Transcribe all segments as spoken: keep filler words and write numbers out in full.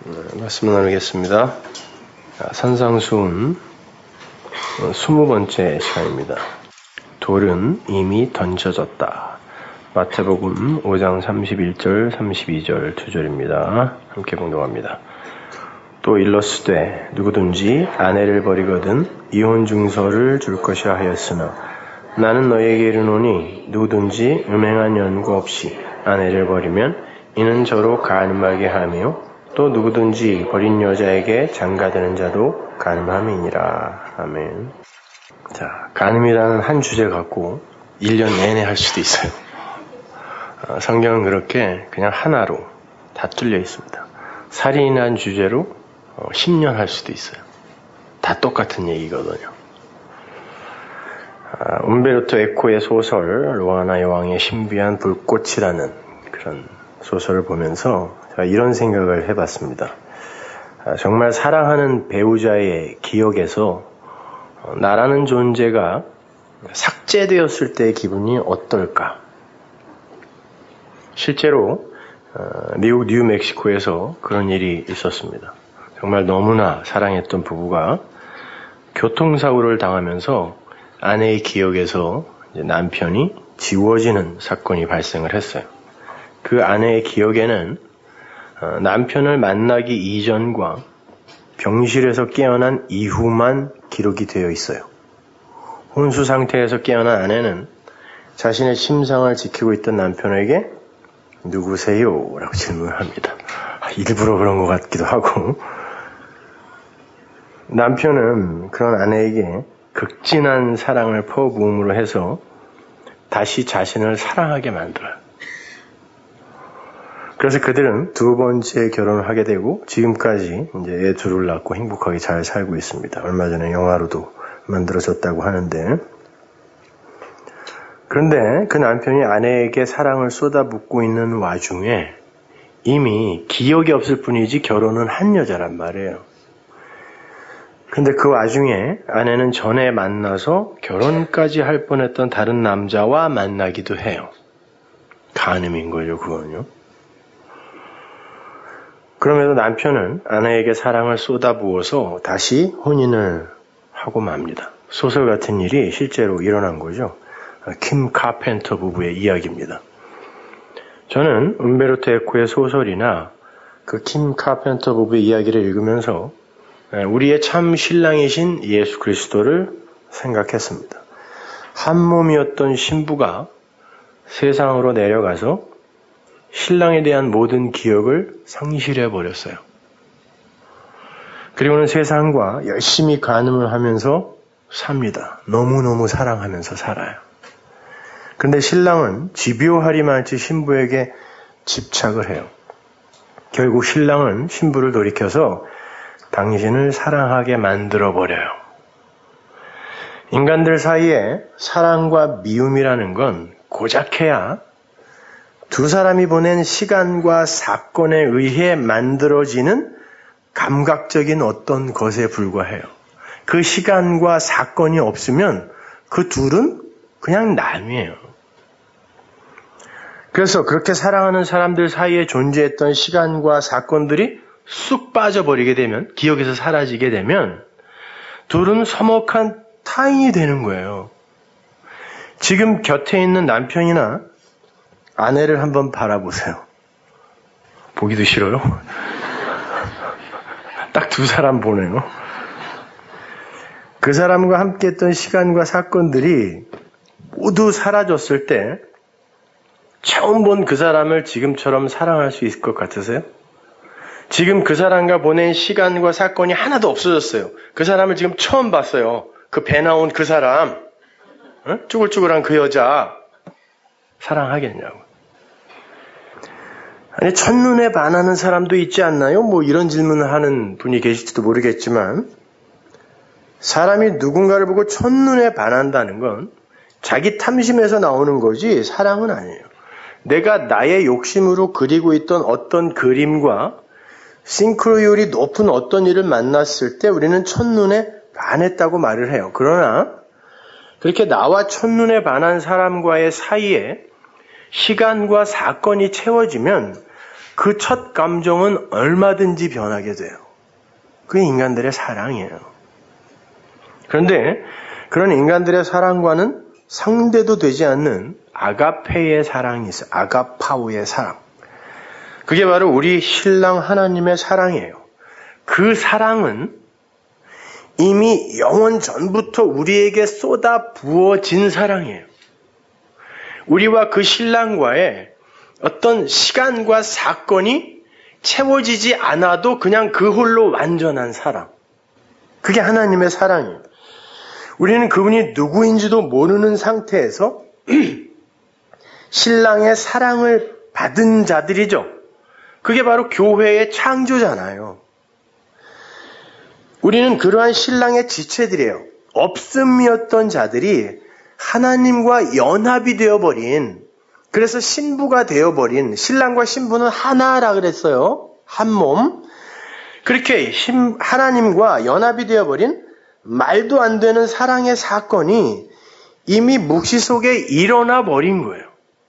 네, 말씀 나누겠습니다. 산상수훈 스무 번째 시간입니다. 돌은 이미 던져졌다. 마태복음 오 장 삼십일 절 삼십이 절 두 절입니다. 함께 봉독합니다. 또 일러스되 누구든지 아내를 버리거든 이혼 증서를 줄 것이라 하였으나 나는 너희에게 이르노니 누구든지 음행한 연고 없이 아내를 버리면 이는 저로 간음하게 하며 또 누구든지 버린 여자에게 장가드는 자도 간음함이니라. 아멘. 자, 간음이라는 한 주제 갖고 일 년 내내 할 수도 있어요. 어, 성경은 그렇게 그냥 하나로 다 뚫려 있습니다. 살인이라는 주제로 어, 십 년 할 수도 있어요. 다 똑같은 얘기거든요. 아, 움베르토 에코의 소설 로아나 여왕의 신비한 불꽃이라는 그런 소설을 보면서 제가 이런 생각을 해봤습니다. 아, 정말 사랑하는 배우자의 기억에서 어, 나라는 존재가 삭제되었을 때의 기분이 어떨까? 실제로 어, 미국 뉴멕시코에서 그런 일이 있었습니다. 정말 너무나 사랑했던 부부가 교통사고를 당하면서 아내의 기억에서 이제 남편이 지워지는 사건이 발생을 했어요. 그 아내의 기억에는 어, 남편을 만나기 이전과 병실에서 깨어난 이후만 기록이 되어 있어요. 혼수 상태에서 깨어난 아내는 자신의 심상을 지키고 있던 남편에게 누구세요? 라고 질문을 합니다. 일부러 그런 것 같기도 하고 남편은 그런 아내에게 극진한 사랑을 퍼부음으로 해서 다시 자신을 사랑하게 만들어요. 그래서 그들은 두 번째 결혼을 하게 되고 지금까지 이제 애 둘을 낳고 행복하게 잘 살고 있습니다. 얼마 전에 영화로도 만들어졌다고 하는데, 그런데 그 남편이 아내에게 사랑을 쏟아붓고 있는 와중에 이미 기억이 없을 뿐이지 결혼은 한 여자란 말이에요. 근데 그 와중에 아내는 전에 만나서 결혼까지 할 뻔했던 다른 남자와 만나기도 해요. 간음인 거죠, 그건요. 그럼에도 남편은 아내에게 사랑을 쏟아부어서 다시 혼인을 하고 맙니다. 소설 같은 일이 실제로 일어난 거죠. 킴 카펜터 부부의 이야기입니다. 저는 움베르토 에코의 소설이나 그 킴 카펜터 부부의 이야기를 읽으면서 우리의 참 신랑이신 예수 그리스도를 생각했습니다. 한 몸이었던 신부가 세상으로 내려가서 신랑에 대한 모든 기억을 상실해버렸어요. 그리고는 세상과 열심히 간음을 하면서 삽니다. 너무너무 사랑하면서 살아요. 그런데 신랑은 집요하리만치 신부에게 집착을 해요. 결국 신랑은 신부를 돌이켜서 당신을 사랑하게 만들어버려요. 인간들 사이에 사랑과 미움이라는 건 고작해야 두 사람이 보낸 시간과 사건에 의해 만들어지는 감각적인 어떤 것에 불과해요. 그 시간과 사건이 없으면 그 둘은 그냥 남이에요. 그래서 그렇게 사랑하는 사람들 사이에 존재했던 시간과 사건들이 쑥 빠져버리게 되면, 기억에서 사라지게 되면 둘은 서먹한 타인이 되는 거예요. 지금 곁에 있는 남편이나 아내를 한번 바라보세요. 보기도 싫어요? 딱 두 사람 보네요. 그 사람과 함께 했던 시간과 사건들이 모두 사라졌을 때 처음 본 그 사람을 지금처럼 사랑할 수 있을 것 같으세요? 지금 그 사람과 보낸 시간과 사건이 하나도 없어졌어요. 그 사람을 지금 처음 봤어요. 그 배 나온 그 사람, 어? 쭈글쭈글한 그 여자 사랑하겠냐고. 아니, 첫눈에 반하는 사람도 있지 않나요? 뭐 이런 질문을 하는 분이 계실지도 모르겠지만, 사람이 누군가를 보고 첫눈에 반한다는 건 자기 탐심에서 나오는 거지 사랑은 아니에요. 내가 나의 욕심으로 그리고 있던 어떤 그림과 싱크로율이 높은 어떤 일을 만났을 때 우리는 첫눈에 반했다고 말을 해요. 그러나 그렇게 나와 첫눈에 반한 사람과의 사이에 시간과 사건이 채워지면 그 첫 감정은 얼마든지 변하게 돼요. 그게 인간들의 사랑이에요. 그런데 그런 인간들의 사랑과는 상대도 되지 않는 아가페의 사랑이 있어요. 아가파우의 사랑. 그게 바로 우리 신랑 하나님의 사랑이에요. 그 사랑은 이미 영원 전부터 우리에게 쏟아 부어진 사랑이에요. 우리와 그 신랑과의 어떤 시간과 사건이 채워지지 않아도 그냥 그 홀로 완전한 사랑. 그게 하나님의 사랑이에요. 우리는 그분이 누구인지도 모르는 상태에서 신랑의 사랑을 받은 자들이죠. 그게 바로 교회의 창조잖아요. 우리는 그러한 신랑의 지체들이에요. 없음이었던 자들이 하나님과 연합이 되어버린, 그래서 신부가 되어버린, 신랑과 신부는 하나라 그랬어요. 한 몸. 그렇게 하나님과 연합이 되어버린 말도 안 되는 사랑의 사건이 이미 묵시 속에 일어나 버린 거예요.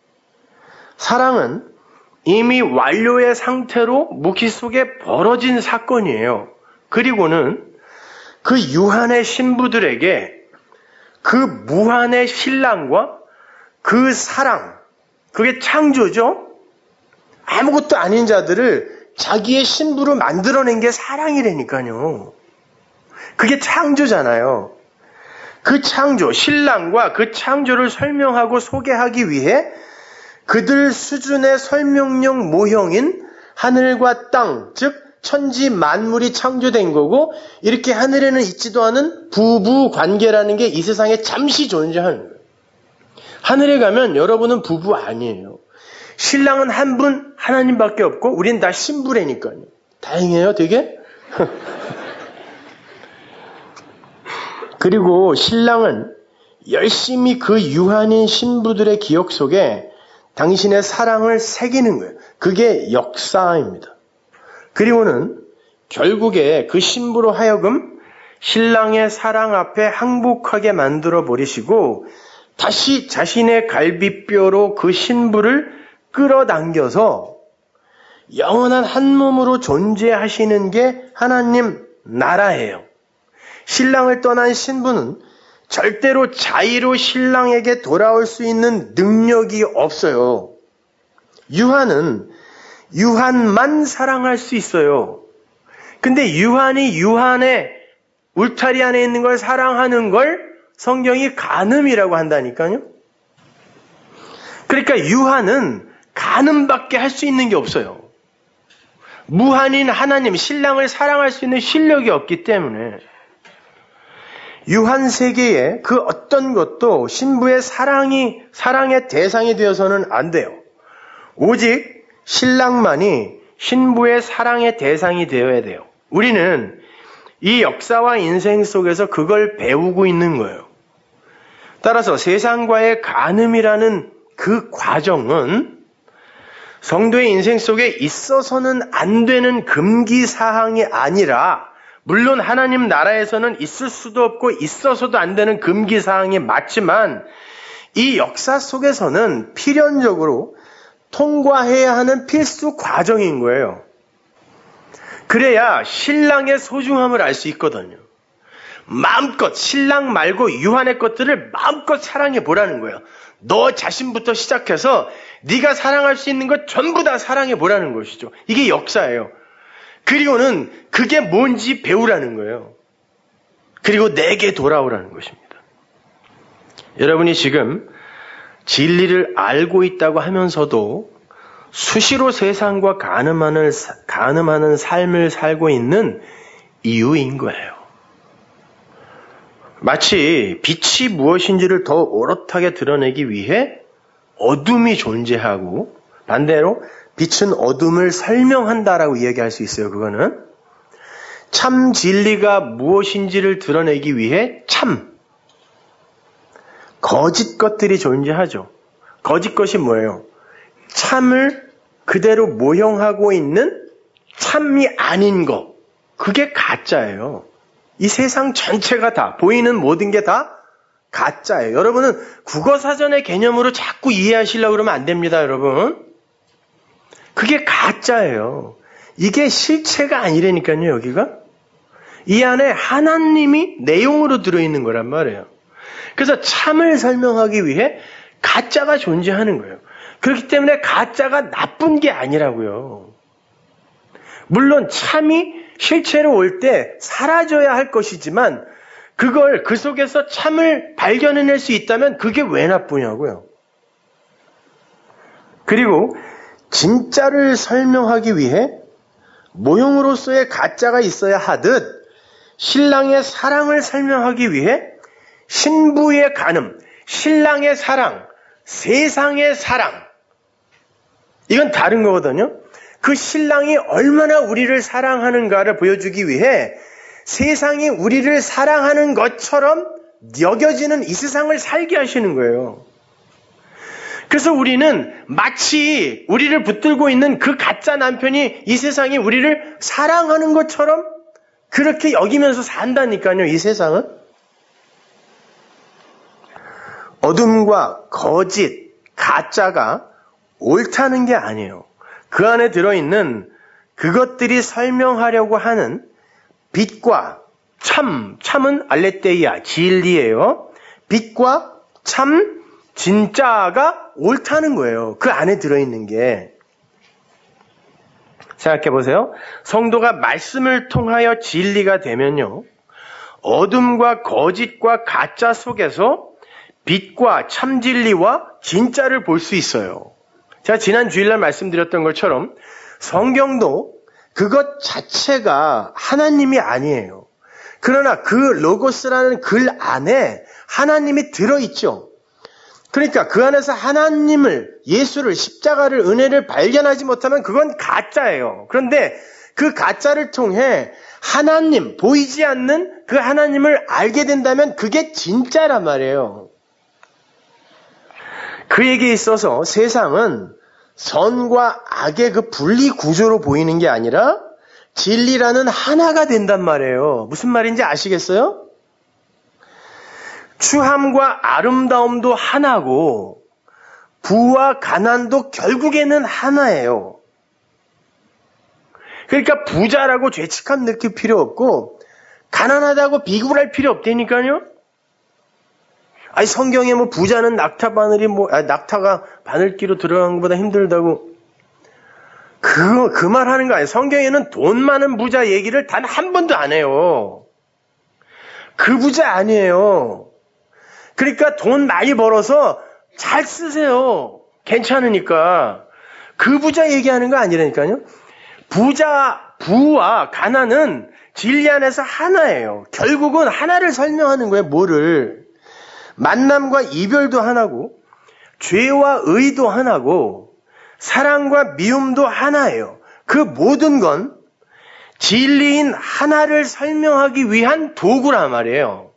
사랑은 이미 완료의 상태로 묵시 속에 벌어진 사건이에요. 그리고는 그 유한의 신부들에게 그 무한의 신랑과 그 사랑, 그게 창조죠? 아무것도 아닌 자들을 자기의 신부로 만들어낸 게 사랑이라니까요. 그게 창조잖아요. 그 창조, 신랑과 그 창조를 설명하고 소개하기 위해 그들 수준의 설명력 모형인 하늘과 땅, 즉 천지 만물이 창조된 거고, 이렇게 하늘에는 있지도 않은 부부 관계라는 게 이 세상에 잠시 존재하는 거예요. 하늘에 가면 여러분은 부부 아니에요. 신랑은 한 분 하나님밖에 없고 우린 다 신부라니까요. 다행이에요, 되게. 그리고 신랑은 열심히 그 유한인 신부들의 기억 속에 당신의 사랑을 새기는 거예요. 그게 역사입니다. 그리고는 결국에 그 신부로 하여금 신랑의 사랑 앞에 항복하게 만들어 버리시고 다시 자신의 갈비뼈로 그 신부를 끌어당겨서 영원한 한 몸으로 존재하시는 게 하나님 나라예요. 신랑을 떠난 신부는 절대로 자의로 신랑에게 돌아올 수 있는 능력이 없어요. 유한은 유한만 사랑할 수 있어요. 근데 유한이 유한의 울타리 안에 있는 걸 사랑하는 걸 성경이 간음이라고 한다니까요. 그러니까 유한은 간음밖에 할 수 있는 게 없어요. 무한인 하나님, 신랑을 사랑할 수 있는 실력이 없기 때문에 유한 세계에 그 어떤 것도 신부의 사랑이, 사랑의 대상이 되어서는 안 돼요. 오직 신랑만이 신부의 사랑의 대상이 되어야 돼요. 우리는 이 역사와 인생 속에서 그걸 배우고 있는 거예요. 따라서 세상과의 간음이라는 그 과정은 성도의 인생 속에 있어서는 안 되는 금기사항이 아니라, 물론 하나님 나라에서는 있을 수도 없고 있어서도 안 되는 금기사항이 맞지만 이 역사 속에서는 필연적으로 통과해야 하는 필수 과정인 거예요. 그래야 신랑의 소중함을 알 수 있거든요. 마음껏 신랑 말고 유한의 것들을 마음껏 사랑해 보라는 거예요. 너 자신부터 시작해서 네가 사랑할 수 있는 것 전부 다 사랑해 보라는 것이죠. 이게 역사예요. 그리고는 그게 뭔지 배우라는 거예요. 그리고 내게 돌아오라는 것입니다. 여러분이 지금 진리를 알고 있다고 하면서도 수시로 세상과 간음하는, 간음하는 삶을 살고 있는 이유인 거예요. 마치 빛이 무엇인지를 더 오롯하게 드러내기 위해 어둠이 존재하고, 반대로 빛은 어둠을 설명한다라고 이야기할 수 있어요. 그거는 참 진리가 무엇인지를 드러내기 위해 참, 거짓 것들이 존재하죠. 거짓 것이 뭐예요? 참을 그대로 모형하고 있는 참이 아닌 것, 그게 가짜예요. 이 세상 전체가 다, 보이는 모든 게 다 가짜예요. 여러분은 국어사전의 개념으로 자꾸 이해하시려고 그러면 안 됩니다, 여러분. 그게 가짜예요. 이게 실체가 아니라니까요, 여기가. 이 안에 하나님이 내용으로 들어있는 거란 말이에요. 그래서 참을 설명하기 위해 가짜가 존재하는 거예요. 그렇기 때문에 가짜가 나쁜 게 아니라고요. 물론 참이 실체로 올 때 사라져야 할 것이지만 그걸 그 속에서 참을 발견해낼 수 있다면 그게 왜 나쁘냐고요. 그리고 진짜를 설명하기 위해 모형으로서의 가짜가 있어야 하듯 신랑의 사랑을 설명하기 위해 신부의 간음, 신랑의 사랑, 세상의 사랑, 이건 다른 거거든요. 그 신랑이 얼마나 우리를 사랑하는가를 보여주기 위해 세상이 우리를 사랑하는 것처럼 여겨지는 이 세상을 살게 하시는 거예요. 그래서 우리는 마치 우리를 붙들고 있는 그 가짜 남편이 이 세상이 우리를 사랑하는 것처럼 그렇게 여기면서 산다니까요, 이 세상은. 어둠과 거짓, 가짜가 옳다는 게 아니에요. 그 안에 들어있는 그것들이 설명하려고 하는 빛과 참, 참은 알레테이아, 진리예요. 빛과 참, 진짜가 옳다는 거예요. 그 안에 들어있는 게. 생각해 보세요. 성도가 말씀을 통하여 진리가 되면요, 어둠과 거짓과 가짜 속에서 빛과 참 진리와 진짜를 볼 수 있어요. 제가 지난 주일날 말씀드렸던 것처럼 성경도 그것 자체가 하나님이 아니에요. 그러나 그 로고스라는 글 안에 하나님이 들어있죠. 그러니까 그 안에서 하나님을, 예수를, 십자가를, 은혜를 발견하지 못하면 그건 가짜예요. 그런데 그 가짜를 통해 하나님, 보이지 않는 그 하나님을 알게 된다면 그게 진짜란 말이에요. 그에게 있어서 세상은 선과 악의 그 분리 구조로 보이는 게 아니라 진리라는 하나가 된단 말이에요. 무슨 말인지 아시겠어요? 추함과 아름다움도 하나고 부와 가난도 결국에는 하나예요. 그러니까 부자라고 죄책감 느낄 필요 없고 가난하다고 비굴할 필요 없다니까요. 아니 성경에 뭐 부자는 낙타 바늘이 뭐 아, 낙타가 바늘기로 들어간 것보다 힘들다고 그 그 말 하는 거 아니에요. 성경에는 돈 많은 부자 얘기를 단 한 번도 안 해요. 그 부자 아니에요. 그러니까 돈 많이 벌어서 잘 쓰세요. 괜찮으니까. 그 부자 얘기하는 거 아니라니까요. 부자, 부와 가난은 진리 안에서 하나예요. 결국은 하나를 설명하는 거예요. 뭐를. 만남과 이별도 하나고 죄와 의도 하나고 사랑과 미움도 하나예요. 그 모든 건 진리인 하나를 설명하기 위한 도구란 말이에요.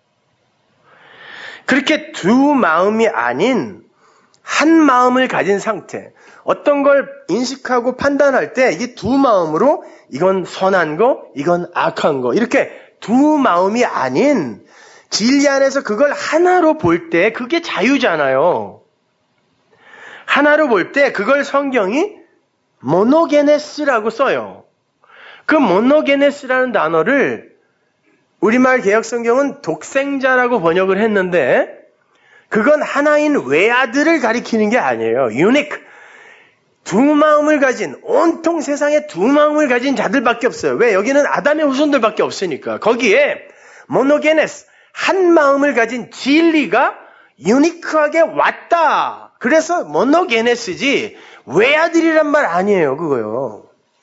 그렇게 두 마음이 아닌 한 마음을 가진 상태, 어떤 걸 인식하고 판단할 때 이게 두 마음으로 이건 선한 거, 이건 악한 거, 이렇게 두 마음이 아닌 진리 안에서 그걸 하나로 볼 때 그게 자유잖아요. 하나로 볼 때 그걸 성경이 모노게네스라고 써요. 그 모노게네스라는 단어를 우리말 개역성경은 독생자라고 번역을 했는데 그건 하나인 외아들을 가리키는 게 아니에요. 유니크. 두 마음을 가진, 온통 세상에 두 마음을 가진 자들밖에 없어요. 왜? 여기는 아담의 후손들밖에 없으니까. 거기에 모노게네스, 한 마음을 가진 진리가 유니크하게 왔다. 그래서 모노게네스지 외아들이란 말 아니에요. 그거요.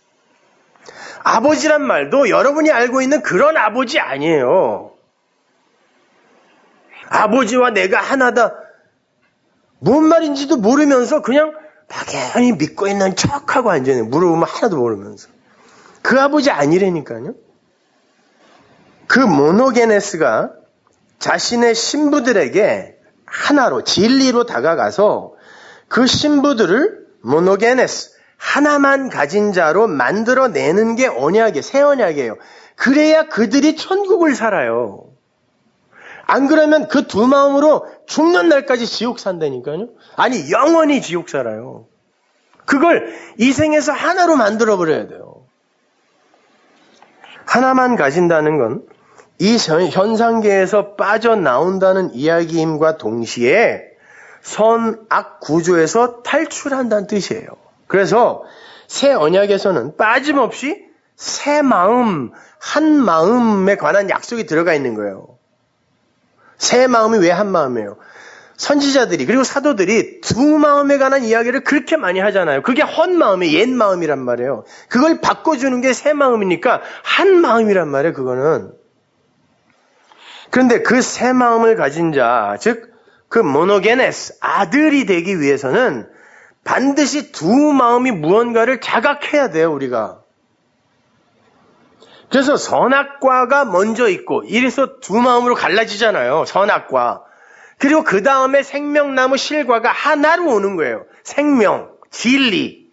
아버지란 말도 여러분이 알고 있는 그런 아버지 아니에요. 아버지와 내가 하나다. 뭔 말인지도 모르면서 그냥 막연히 믿고 있는 척하고 앉아있는, 물어보면 하나도 모르면서. 그 아버지 아니라니까요. 그 모노게네스가 자신의 신부들에게 하나로, 진리로 다가가서 그 신부들을 모노게네스, 하나만 가진 자로 만들어내는 게 언약이에요. 새 언약이에요. 그래야 그들이 천국을 살아요. 안 그러면 그 두 마음으로 죽는 날까지 지옥 산다니까요. 아니 영원히 지옥 살아요. 그걸 이 생에서 하나로 만들어버려야 돼요. 하나만 가진다는 건 이 현상계에서 빠져나온다는 이야기임과 동시에 선악 구조에서 탈출한다는 뜻이에요. 그래서 새 언약에서는 빠짐없이 새 마음, 한 마음에 관한 약속이 들어가 있는 거예요. 새 마음이 왜 한 마음이에요? 선지자들이 그리고 사도들이 두 마음에 관한 이야기를 그렇게 많이 하잖아요. 그게 헛 마음의 옛 마음이란 말이에요. 그걸 바꿔주는 게 새 마음이니까 한 마음이란 말이에요. 그거는. 그런데 그 새 마음을 가진 자, 즉 그 모노게네스, 아들이 되기 위해서는 반드시 두 마음이 무언가를 자각해야 돼요. 우리가. 그래서 선악과가 먼저 있고 이래서 두 마음으로 갈라지잖아요. 선악과. 그리고 그 다음에 생명나무 실과가 하나로 오는 거예요. 생명, 진리.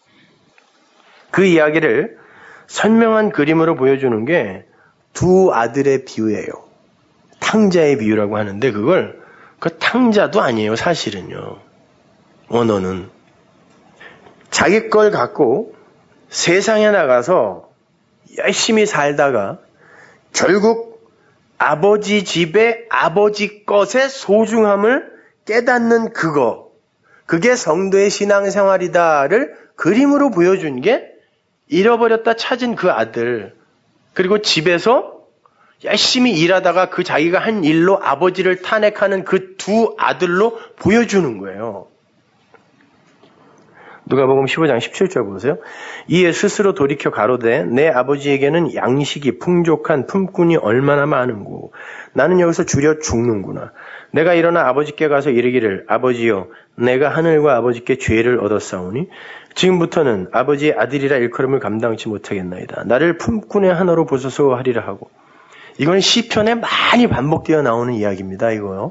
그 이야기를 선명한 그림으로 보여주는 게 두 아들의 비유예요. 탕자의 비유라고 하는데 그걸 그 탕자도 아니에요. 사실은요. 원어는. 자기 걸 갖고 세상에 나가서 열심히 살다가 결국 아버지 집에 아버지 것의 소중함을 깨닫는 그거, 그게 성도의 신앙생활이다를 그림으로 보여준 게 잃어버렸다 찾은 그 아들, 그리고 집에서 열심히 일하다가 그 자기가 한 일로 아버지를 탄핵하는 그 두 아들로 보여주는 거예요. 누가복음 십오 장 십칠 절 보세요. 이에 스스로 돌이켜 가로되 내 아버지에게는 양식이 풍족한 품꾼이 얼마나 많은고 나는 여기서 줄여 죽는구나. 내가 일어나 아버지께 가서 이르기를 아버지여 내가 하늘과 아버지께 죄를 얻었사오니 지금부터는 아버지의 아들이라 일컬음을 감당치 못하겠나이다. 나를 품꾼의 하나로 보소서 하리라 하고. 이건 시편에 많이 반복되어 나오는 이야기입니다. 이거요.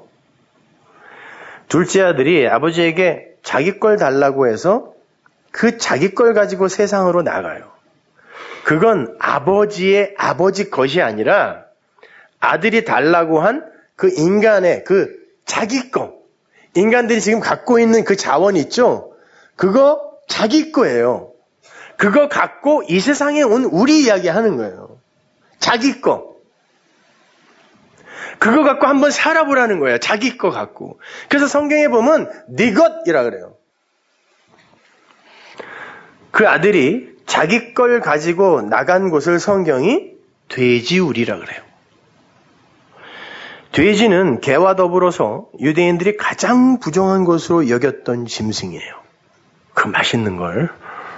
둘째 아들이 아버지에게 자기 걸 달라고 해서 그 자기 걸 가지고 세상으로 나가요. 그건 아버지의 아버지 것이 아니라 아들이 달라고 한 그 인간의 그 자기 거. 인간들이 지금 갖고 있는 그 자원 있죠? 그거 자기 거예요. 그거 갖고 이 세상에 온 우리 이야기 하는 거예요. 자기 거. 그거 갖고 한번 살아보라는 거예요. 자기 거 갖고. 그래서 성경에 보면 네 것이라 그래요. 그 아들이 자기 걸 가지고 나간 곳을 성경이 돼지우리라 그래요. 돼지는 개와 더불어서 유대인들이 가장 부정한 것으로 여겼던 짐승이에요. 그 맛있는 걸.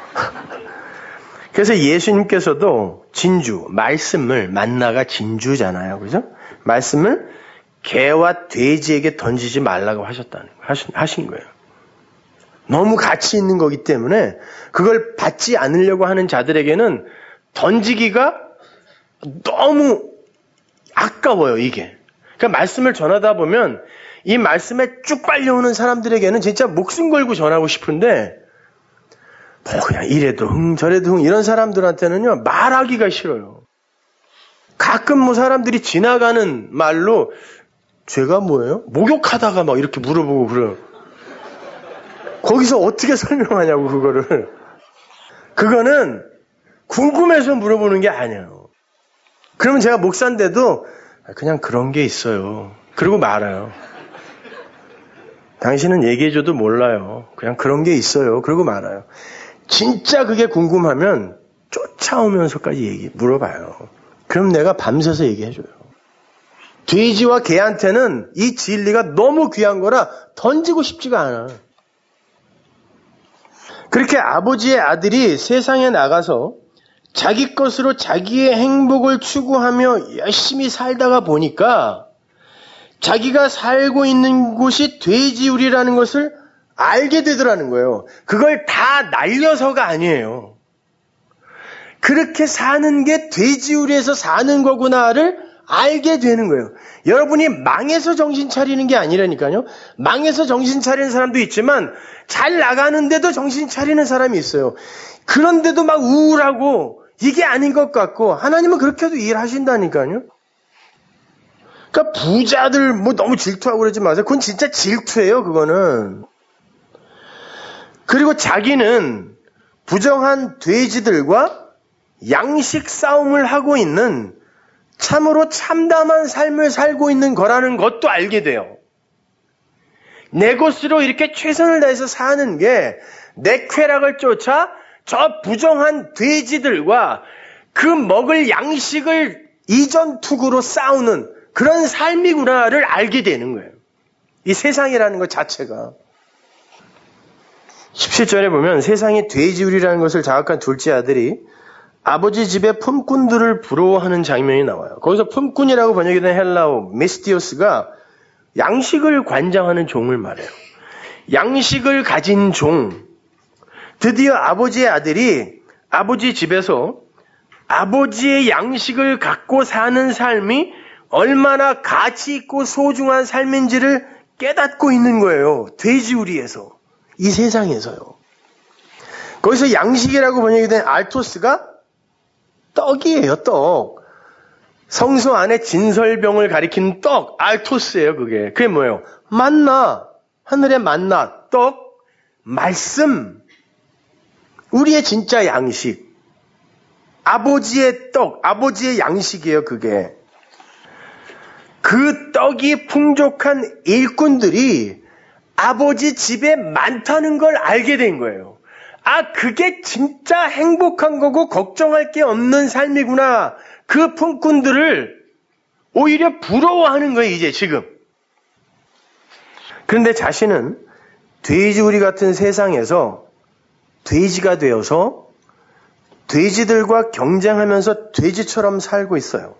그래서 예수님께서도 진주, 말씀을, 만나가 진주잖아요. 그죠? 말씀을 개와 돼지에게 던지지 말라고 하셨다는 거예요. 하신, 하신 거예요. 너무 가치 있는 거기 때문에 그걸 받지 않으려고 하는 자들에게는 던지기가 너무 아까워요, 이게. 그러니까 말씀을 전하다 보면 이 말씀에 쭉 빨려오는 사람들에게는 진짜 목숨 걸고 전하고 싶은데 뭐 그냥 이래도 흥 저래도 흥 이런 사람들한테는요 말하기가 싫어요. 가끔 뭐 사람들이 지나가는 말로 죄가 뭐예요? 목욕하다가 막 이렇게 물어보고 그래요. 거기서 어떻게 설명하냐고 그거를. 그거는 궁금해서 물어보는 게 아니에요. 그러면 제가 목사인데도 그냥 그런 게 있어요. 그러고 말아요. 당신은 얘기해줘도 몰라요. 그냥 그런 게 있어요. 그러고 말아요. 진짜 그게 궁금하면 쫓아오면서까지 얘기 물어봐요. 그럼 내가 밤새서 얘기해줘요. 돼지와 개한테는 이 진리가 너무 귀한 거라 던지고 싶지가 않아. 그렇게 아버지의 아들이 세상에 나가서 자기 것으로 자기의 행복을 추구하며 열심히 살다가 보니까 자기가 살고 있는 곳이 돼지우리라는 것을 알게 되더라는 거예요. 그걸 다 날려서가 아니에요. 그렇게 사는 게 돼지우리에서 사는 거구나를 알게 되는 거예요. 여러분이 망해서 정신 차리는 게 아니라니까요. 망해서 정신 차리는 사람도 있지만 잘 나가는데도 정신 차리는 사람이 있어요. 그런데도 막 우울하고 이게 아닌 것 같고 하나님은 그렇게도 일하신다니까요. 그러니까 부자들 뭐 너무 질투하고 그러지 마세요. 그건 진짜 질투예요. 그거는. 그리고 자기는 부정한 돼지들과 양식 싸움을 하고 있는 참으로 참담한 삶을 살고 있는 거라는 것도 알게 돼요. 내 것으로 이렇게 최선을 다해서 사는 게 내 쾌락을 쫓아 저 부정한 돼지들과 그 먹을 양식을 이전 투구로 싸우는 그런 삶이구나를 알게 되는 거예요. 이 세상이라는 것 자체가. 십칠 절에 보면 세상의 돼지우리라는 것을 자각한 둘째 아들이 아버지 집의 품꾼들을 부러워하는 장면이 나와요. 거기서 품꾼이라고 번역이 된 헬라어 메스티오스가 양식을 관장하는 종을 말해요. 양식을 가진 종. 드디어 아버지의 아들이 아버지 집에서 아버지의 양식을 갖고 사는 삶이 얼마나 가치 있고 소중한 삶인지를 깨닫고 있는 거예요. 돼지우리에서. 이 세상에서요. 거기서 양식이라고 번역이 된 알토스가 떡이에요, 떡. 성소 안에 진설병을 가리키는 떡, 알토스예요, 그게. 그게 뭐예요? 만나, 하늘의 만나, 떡, 말씀. 우리의 진짜 양식. 아버지의 떡, 아버지의 양식이에요, 그게. 그 떡이 풍족한 일꾼들이 아버지 집에 많다는 걸 알게 된 거예요. 아, 그게 진짜 행복한 거고 걱정할 게 없는 삶이구나. 그 품꾼들을 오히려 부러워하는 거예요, 이제 지금. 그런데 자신은 돼지우리 같은 세상에서 돼지가 되어서 돼지들과 경쟁하면서 돼지처럼 살고 있어요.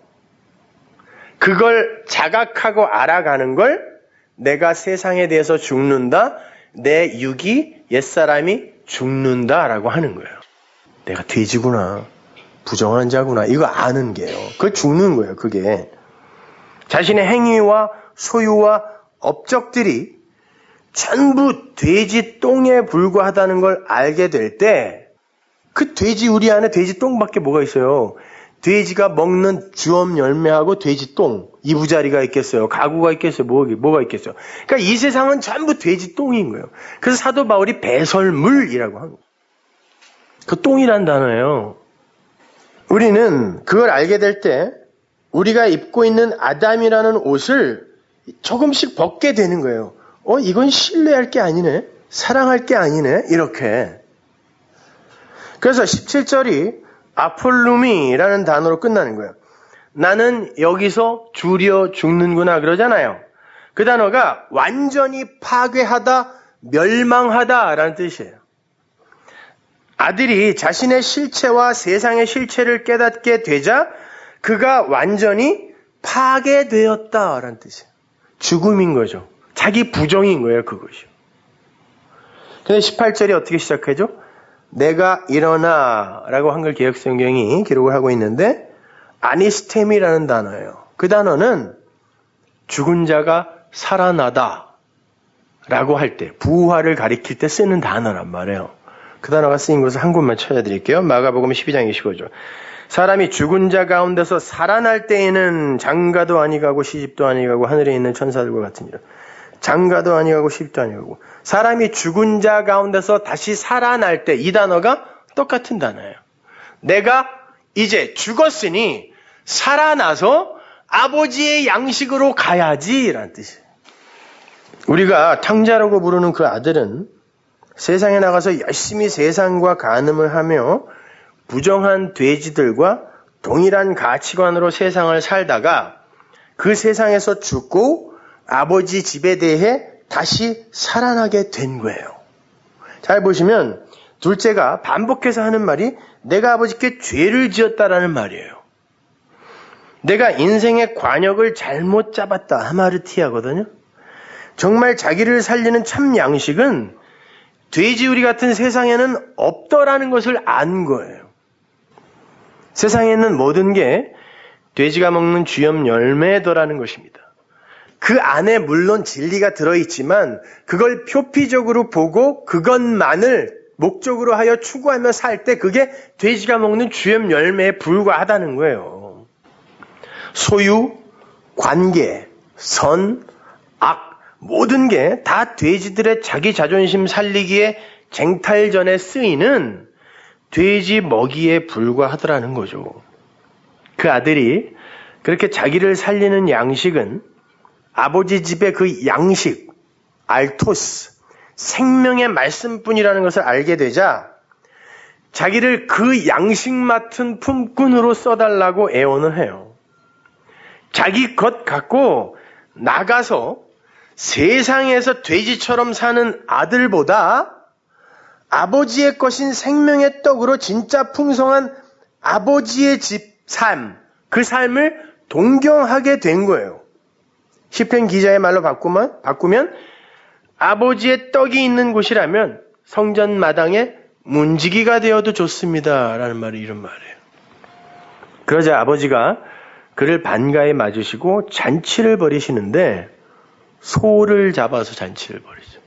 그걸 자각하고 알아가는 걸 내가 세상에 대해서 죽는다, 내 육이 옛사람이 죽는다라고 하는 거예요. 내가 돼지구나, 부정한 자구나, 이거 아는 게요. 그걸 죽는 거예요, 그게. 자신의 행위와 소유와 업적들이 전부 돼지 똥에 불과하다는 걸 알게 될 때 그 돼지 우리 안에 돼지 똥밖에 뭐가 있어요. 돼지가 먹는 주엄 열매하고 돼지 똥, 이부자리가 있겠어요. 가구가 있겠어요. 뭐, 뭐가 있겠어요. 그러니까 이 세상은 전부 돼지 똥인 거예요. 그래서 사도 바울이 배설물이라고 합니다. 그 똥이란 단어예요. 우리는 그걸 알게 될 때 우리가 입고 있는 아담이라는 옷을 조금씩 벗게 되는 거예요. 어, 이건 신뢰할 게 아니네. 사랑할 게 아니네. 이렇게. 그래서 십칠 절이 아폴루미라는 단어로 끝나는 거예요. 나는 여기서 줄여 죽는구나 그러잖아요. 그 단어가 완전히 파괴하다, 멸망하다라는 뜻이에요. 아들이 자신의 실체와 세상의 실체를 깨닫게 되자 그가 완전히 파괴되었다라는 뜻이에요. 죽음인 거죠. 자기 부정인 거예요, 그것이. 근데 십팔 절이 어떻게 시작하죠? 내가 일어나 라고 한글 개역성경이 기록을 하고 있는데 아니스템이라는 단어예요. 그 단어는 죽은 자가 살아나다 라고 할 때, 부활을 가리킬 때 쓰는 단어란 말이에요. 그 단어가 쓰인 것을 한 곳만 찾아드릴게요. 마가복음 십이 장 이십오 절. 사람이 죽은 자 가운데서 살아날 때에는 장가도 아니가고 시집도 아니가고 하늘에 있는 천사들과 같으니라. 장가도 아니가고 시집도 아니가고. 사람이 죽은 자 가운데서 다시 살아날 때 이 단어가 똑같은 단어예요. 내가 이제 죽었으니 살아나서 아버지의 양식으로 가야지라는 뜻이에요. 우리가 탕자라고 부르는 그 아들은 세상에 나가서 열심히 세상과 간음을 하며 부정한 돼지들과 동일한 가치관으로 세상을 살다가 그 세상에서 죽고 아버지 집에 대해 다시 살아나게 된 거예요. 잘 보시면 둘째가 반복해서 하는 말이 내가 아버지께 죄를 지었다라는 말이에요. 내가 인생의 관역을 잘못 잡았다. 하마르티아거든요. 정말 자기를 살리는 참 양식은 돼지우리 같은 세상에는 없더라는 것을 안 거예요. 세상에는 모든 게 돼지가 먹는 주염 열매더라는 것입니다. 그 안에 물론 진리가 들어있지만 그걸 표피적으로 보고 그것만을 목적으로 하여 추구하며 살 때 그게 돼지가 먹는 주염 열매에 불과하다는 거예요. 소유, 관계, 선, 악 모든 게 다 돼지들의 자기 자존심 살리기에 쟁탈전에 쓰이는 돼지 먹이에 불과하더라는 거죠. 그 아들이 그렇게 자기를 살리는 양식은 아버지 집의 그 양식, 알토스, 생명의 말씀뿐이라는 것을 알게 되자 자기를 그 양식 맡은 품꾼으로 써달라고 애원을 해요. 자기 것 갖고 나가서 세상에서 돼지처럼 사는 아들보다 아버지의 것인 생명의 떡으로 진짜 풍성한 아버지의 집 삶, 그 삶을 동경하게 된 거예요. 시편 기자의 말로 바꾸면, 바꾸면 아버지의 떡이 있는 곳이라면 성전 마당에 문지기가 되어도 좋습니다. 라는 말이 이런 말이에요. 그러자 아버지가 그를 반가에 맞으시고 잔치를 벌이시는데 소를 잡아서 잔치를 벌이죠.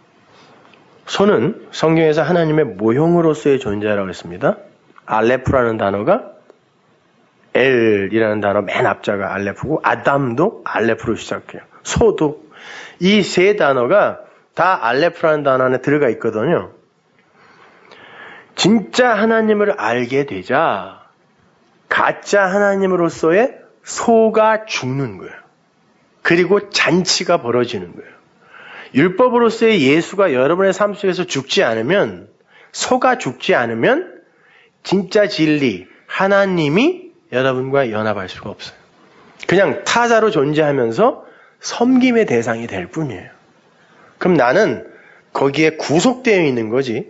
소는 성경에서 하나님의 모형으로서의 존재라고 했습니다. 알레프라는 단어가 엘이라는 단어 맨 앞자가 알레프고 아담도 알레프로 시작해요. 소도 이 세 단어가 다 알레프라는 단어 안에 들어가 있거든요. 진짜 하나님을 알게 되자 가짜 하나님으로서의 소가 죽는 거예요. 그리고 잔치가 벌어지는 거예요. 율법으로서의 예수가 여러분의 삶 속에서 죽지 않으면, 소가 죽지 않으면 진짜 진리, 하나님이 여러분과 연합할 수가 없어요. 그냥 타자로 존재하면서 섬김의 대상이 될 뿐이에요. 그럼 나는 거기에 구속되어 있는 거지.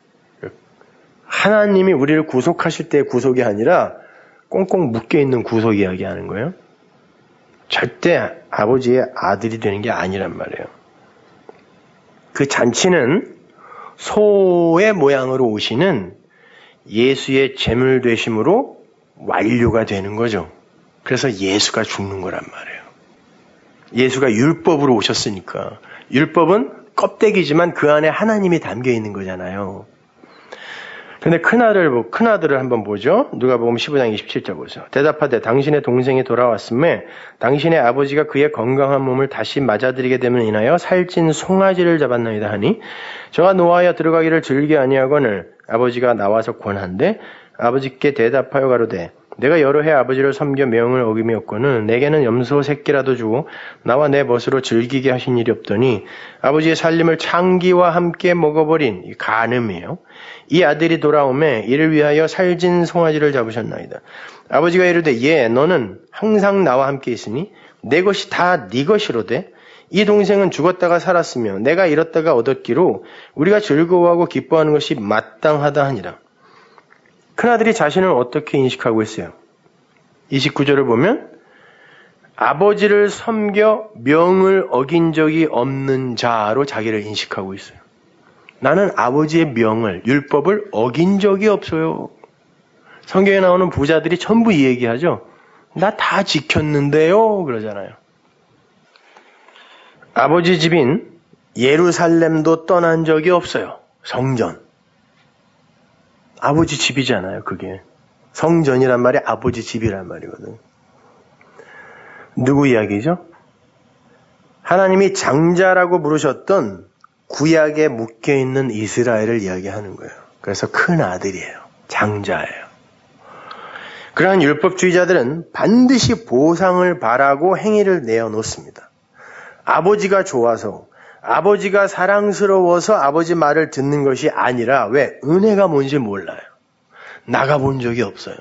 하나님이 우리를 구속하실 때의 구속이 아니라 꽁꽁 묶여있는 구속 이야기 하는 거예요. 절대 아버지의 아들이 되는 게 아니란 말이에요. 그 잔치는 소의 모양으로 오시는 예수의 제물 되심으로 완료가 되는 거죠. 그래서 예수가 죽는 거란 말이에요. 예수가 율법으로 오셨으니까. 율법은 껍데기지만 그 안에 하나님이 담겨 있는 거잖아요. 근데 큰아들, 큰아들을 한번 보죠. 누가복음 십오 장 이십칠 절 보세요. 대답하되 당신의 동생이 돌아왔음에 당신의 아버지가 그의 건강한 몸을 다시 맞아들이게 되면 인하여 살찐 송아지를 잡았나이다 하니 저가 노하여 들어가기를 즐겨 아니하거늘 아버지가 나와서 권한대 아버지께 대답하여 가로되 내가 여러 해 아버지를 섬겨 명을 어김이었거늘 내게는 염소 새끼라도 주고 나와 내 멋으로 즐기게 하신 일이 없더니 아버지의 살림을 창기와 함께 먹어버린 간음이에요. 이 아들이 돌아오매 이를 위하여 살진 송아지를 잡으셨나이다. 아버지가 이르되 예 너는 항상 나와 함께 있으니 내 것이 다 네 것이로되 이 동생은 죽었다가 살았으며 내가 잃었다가 얻었기로 우리가 즐거워하고 기뻐하는 것이 마땅하다 하니라. 큰아들이 자신을 어떻게 인식하고 있어요? 이십구 절을 보면 아버지를 섬겨 명을 어긴 적이 없는 자로 자기를 인식하고 있어요. 나는 아버지의 명을, 율법을 어긴 적이 없어요. 성경에 나오는 부자들이 전부 이 얘기하죠. 나 다 지켰는데요. 그러잖아요. 아버지 집인 예루살렘도 떠난 적이 없어요. 성전. 아버지 집이잖아요, 그게. 성전이란 말이 아버지 집이란 말이거든. 누구 이야기죠? 하나님이 장자라고 부르셨던 구약에 묶여있는 이스라엘을 이야기하는 거예요. 그래서 큰 아들이에요. 장자예요. 그러한 율법주의자들은 반드시 보상을 바라고 행위를 내어놓습니다. 아버지가 좋아서, 아버지가 사랑스러워서 아버지 말을 듣는 것이 아니라 왜? 은혜가 뭔지 몰라요. 나가본 적이 없어요.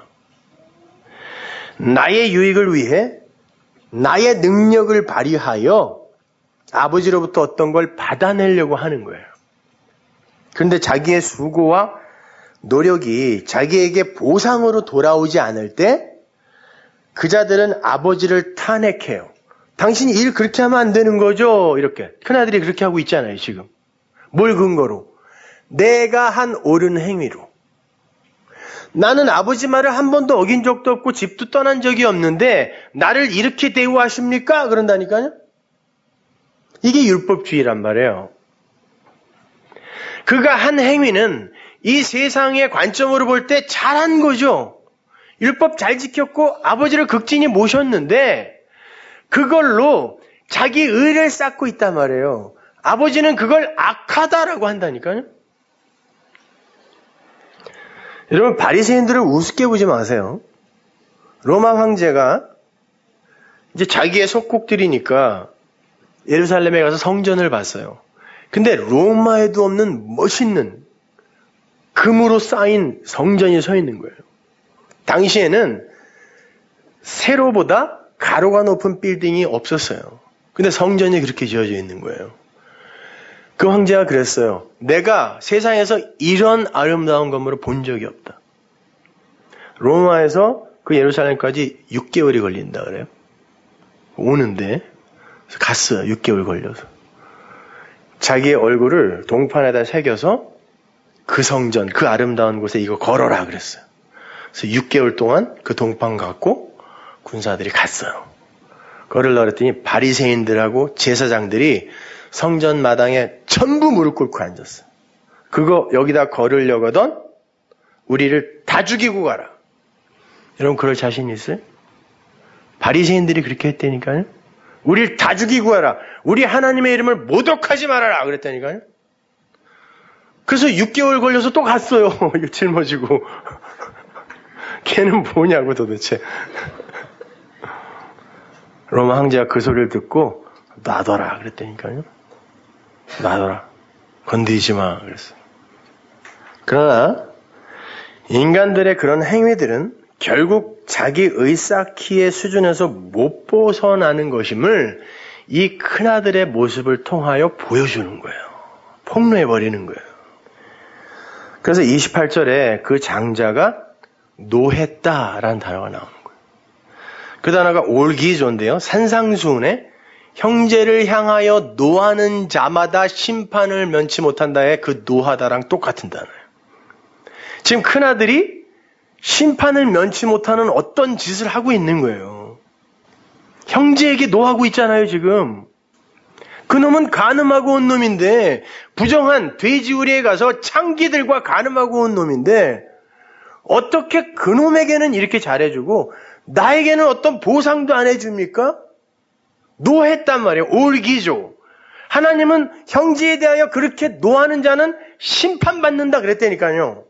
나의 유익을 위해 나의 능력을 발휘하여 아버지로부터 어떤 걸 받아내려고 하는 거예요. 그런데 자기의 수고와 노력이 자기에게 보상으로 돌아오지 않을 때 그 자들은 아버지를 탄핵해요. 당신이 일 그렇게 하면 안 되는 거죠? 이렇게. 큰아들이 그렇게 하고 있잖아요, 지금. 뭘 근거로? 내가 한 옳은 행위로. 나는 아버지 말을 한 번도 어긴 적도 없고 집도 떠난 적이 없는데 나를 이렇게 대우하십니까? 그런다니까요. 이게 율법주의란 말이에요. 그가 한 행위는 이 세상의 관점으로 볼 때 잘한 거죠. 율법 잘 지켰고 아버지를 극진히 모셨는데 그걸로 자기 의를 쌓고 있단 말이에요. 아버지는 그걸 악하다라고 한다니까요. 여러분, 바리새인들을 우습게 보지 마세요. 로마 황제가 이제 자기의 속국들이니까 예루살렘에 가서 성전을 봤어요. 근데 로마에도 없는 멋있는 금으로 쌓인 성전이 서 있는 거예요. 당시에는 세로보다 가로가 높은 빌딩이 없었어요. 근데 성전이 그렇게 지어져 있는 거예요. 그 황제가 그랬어요. 내가 세상에서 이런 아름다운 건물을 본 적이 없다. 로마에서 그 예루살렘까지 육 개월이 걸린다 그래요. 오는데 갔어요. 육 개월 걸려서. 자기의 얼굴을 동판에다 새겨서 그 성전, 그 아름다운 곳에 이거 걸어라 그랬어요. 그래서 육 개월 동안 그 동판 갖고 군사들이 갔어요. 걸으려고 그랬더니 바리새인들하고 제사장들이 성전 마당에 전부 무릎 꿇고 앉았어요. 그거 여기다 걸으려고 하던 우리를 다 죽이고 가라. 여러분 그럴 자신 있어요? 바리새인들이 그렇게 했다니까요. 우리를 다 죽이고 가라. 우리 하나님의 이름을 모독하지 말아라. 그랬다니까요. 그래서 육 개월 걸려서 또 갔어요. 이거 짊어지고. 걔는 뭐냐고 도대체. 로마 황제가 그 소리를 듣고 놔둬라 그랬다니까요. 놔둬라. 건드리지 마 그랬어요. 그러나 인간들의 그런 행위들은 결국 자기 의쌓기의 수준에서 못 벗어나는 것임을 이 큰아들의 모습을 통하여 보여주는 거예요. 폭로해버리는 거예요. 그래서 이십팔 절에 그 장자가 노했다라는 단어가 나오는 거예요. 그 단어가 올기조인데요. 산상수훈에 형제를 향하여 노하는 자마다 심판을 면치 못한다의 그 노하다랑 똑같은 단어예요. 지금 큰아들이 심판을 면치 못하는 어떤 짓을 하고 있는 거예요. 형제에게 노하고 있잖아요, 지금. 그놈은 간음하고 온 놈인데, 부정한 돼지우리에 가서 창기들과 간음하고 온 놈인데, 어떻게 그놈에게는 이렇게 잘해주고, 나에게는 어떤 보상도 안 해줍니까? 노했단 말이에요. 올기조. 하나님은 형제에 대하여 그렇게 노하는 자는 심판받는다 그랬다니까요.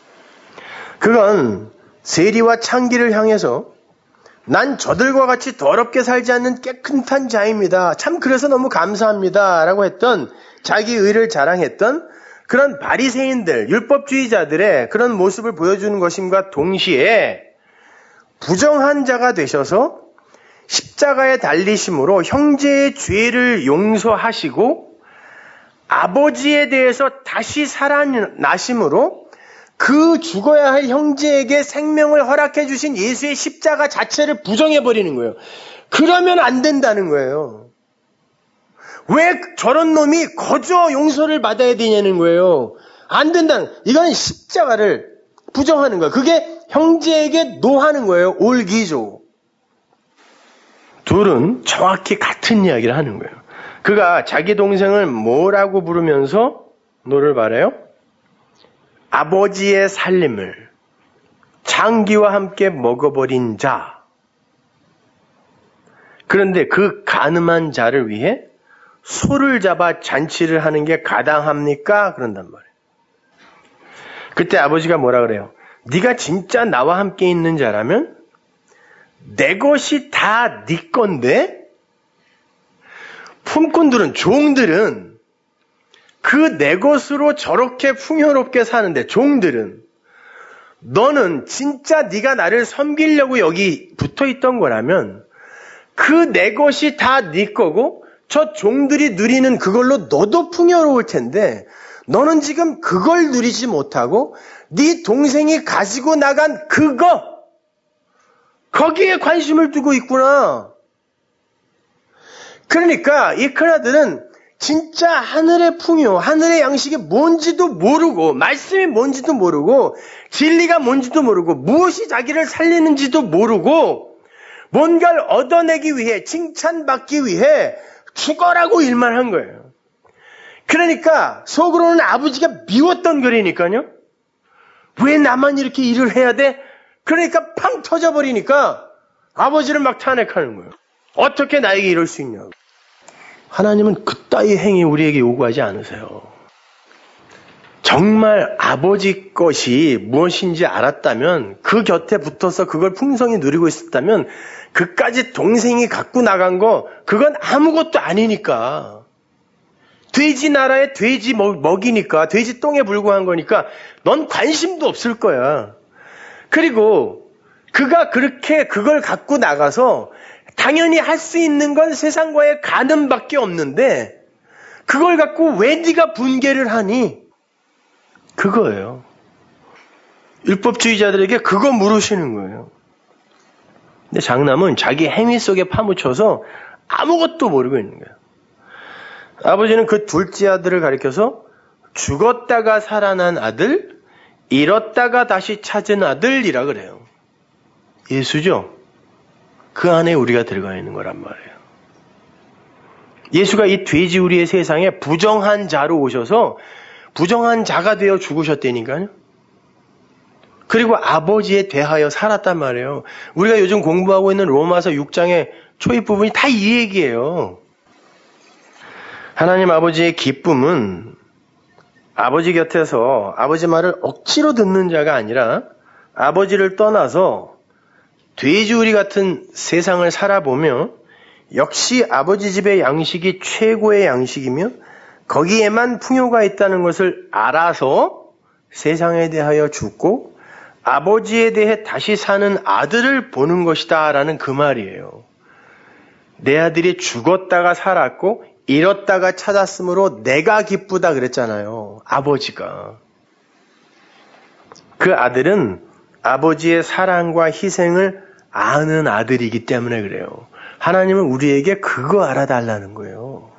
그건 세리와 창기를 향해서 난 저들과 같이 더럽게 살지 않는 깨끗한 자입니다. 참 그래서 너무 감사합니다. 라고 했던 자기 의를 자랑했던 그런 바리새인들, 율법주의자들의 그런 모습을 보여주는 것임과 동시에 부정한 자가 되셔서 십자가에 달리심으로 형제의 죄를 용서하시고 아버지에 대해서 다시 살아나심으로 그 죽어야 할 형제에게 생명을 허락해 주신 예수의 십자가 자체를 부정해버리는 거예요. 그러면 안 된다는 거예요. 왜 저런 놈이 거저 용서를 받아야 되냐는 거예요. 안 된다는, 이건 십자가를 부정하는 거예요. 그게 형제에게 노하는 거예요. 올기조. 둘은 정확히 같은 이야기를 하는 거예요. 그가 자기 동생을 뭐라고 부르면서 노를 바래요? 아버지의 살림을 창기와 함께 먹어버린 자. 그런데 그 간음한 자를 위해 소를 잡아 잔치를 하는 게 가당합니까? 그런단 말이에요. 그때 아버지가 뭐라 그래요? 네가 진짜 나와 함께 있는 자라면 내 것이 다 네 건데 품꾼들은, 종들은 그 내 것으로 저렇게 풍요롭게 사는데, 종들은 너는 진짜 네가 나를 섬기려고 여기 붙어있던 거라면 그 내 것이 다 네 거고 저 종들이 누리는 그걸로 너도 풍요로울 텐데 너는 지금 그걸 누리지 못하고 네 동생이 가지고 나간 그거, 거기에 관심을 두고 있구나. 그러니까 이 큰아들은 진짜 하늘의 풍요, 하늘의 양식이 뭔지도 모르고, 말씀이 뭔지도 모르고, 진리가 뭔지도 모르고, 무엇이 자기를 살리는지도 모르고, 뭔가를 얻어내기 위해, 칭찬받기 위해 죽어라고 일만 한 거예요. 그러니까 속으로는 아버지가 미웠던 거라니까요. 왜 나만 이렇게 일을 해야 돼? 그러니까 팡 터져버리니까 아버지를 막 탄핵하는 거예요. 어떻게 나에게 이럴 수 있냐고. 하나님은 그따위 행위 우리에게 요구하지 않으세요. 정말 아버지 것이 무엇인지 알았다면, 그 곁에 붙어서 그걸 풍성히 누리고 있었다면, 그까지 동생이 갖고 나간 거, 그건 아무것도 아니니까. 돼지 나라의 돼지 먹이니까, 돼지 똥에 불과한 거니까 넌 관심도 없을 거야. 그리고 그가 그렇게 그걸 갖고 나가서 당연히 할 수 있는 건 세상과의 간음밖에 없는데 그걸 갖고 왜 네가 분개를 하니? 그거예요. 율법주의자들에게 그거 물으시는 거예요. 근데 장남은 자기 행위 속에 파묻혀서 아무것도 모르고 있는 거예요. 아버지는 그 둘째 아들을 가리켜서 죽었다가 살아난 아들, 잃었다가 다시 찾은 아들이라 그래요. 예수죠? 그 안에 우리가 들어가 있는 거란 말이에요. 예수가 이 돼지우리의 세상에 부정한 자로 오셔서 부정한 자가 되어 죽으셨다니까요. 그리고 아버지에 대하여 살았단 말이에요. 우리가 요즘 공부하고 있는 로마서 육 장의 초입 부분이 다 이 얘기예요. 하나님 아버지의 기쁨은 아버지 곁에서 아버지 말을 억지로 듣는 자가 아니라 아버지를 떠나서 돼지우리 같은 세상을 살아보며 역시 아버지 집의 양식이 최고의 양식이며 거기에만 풍요가 있다는 것을 알아서 세상에 대하여 죽고 아버지에 대해 다시 사는 아들을 보는 것이다 라는 그 말이에요. 내 아들이 죽었다가 살았고 잃었다가 찾았으므로 내가 기쁘다 그랬잖아요. 아버지가. 그 아들은 아버지의 사랑과 희생을 아는 아들이기 때문에 그래요. 하나님은 우리에게 그거 알아달라는 거예요.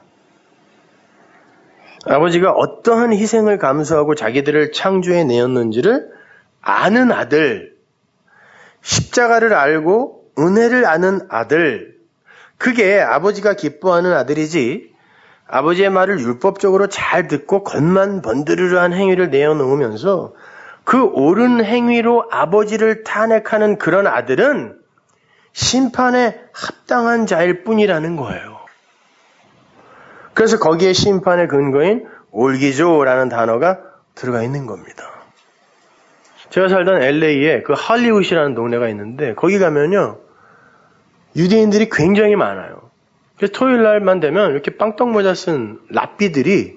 아버지가 어떠한 희생을 감수하고 자기들을 창조해 내었는지를 아는 아들, 십자가를 알고 은혜를 아는 아들, 그게 아버지가 기뻐하는 아들이지 아버지의 말을 율법적으로 잘 듣고 겉만 번드르르한 행위를 내어놓으면서 그 옳은 행위로 아버지를 탄핵하는 그런 아들은 심판에 합당한 자일 뿐이라는 거예요. 그래서 거기에 심판의 근거인 올기조라는 단어가 들어가 있는 겁니다. 제가 살던 엘에이에 그 할리우드이라는 동네가 있는데 거기 가면요 유대인들이 굉장히 많아요. 그래서 토요일 날만 되면 이렇게 빵떡모자 쓴 랍비들이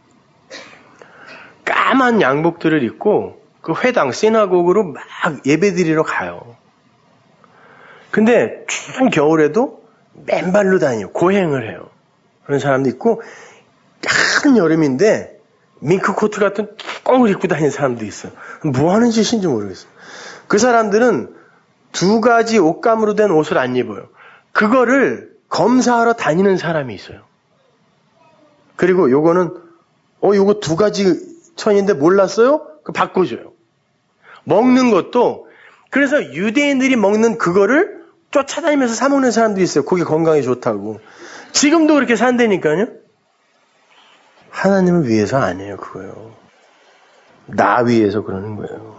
까만 양복들을 입고 그 회당 시나고그로 막 예배드리러 가요. 근데 추운 겨울에도 맨발로 다녀요. 고행을 해요. 그런 사람도 있고 한 여름인데 밍크 코트 같은 뚜껑을 입고 다니는 사람도 있어요. 뭐 하는 짓인지 모르겠어요. 그 사람들은 두 가지 옷감으로 된 옷을 안 입어요. 그거를 검사하러 다니는 사람이 있어요. 그리고 요거는 어 요거 두 가지 천인데 몰랐어요? 그 바꿔줘요. 먹는 것도 그래서 유대인들이 먹는 그거를 쫓아다니면서 사 먹는 사람들이 있어요. 그게 건강에 좋다고. 지금도 그렇게 산다니까요. 하나님을 위해서 아니에요. 그거요. 나 위해서 그러는 거예요.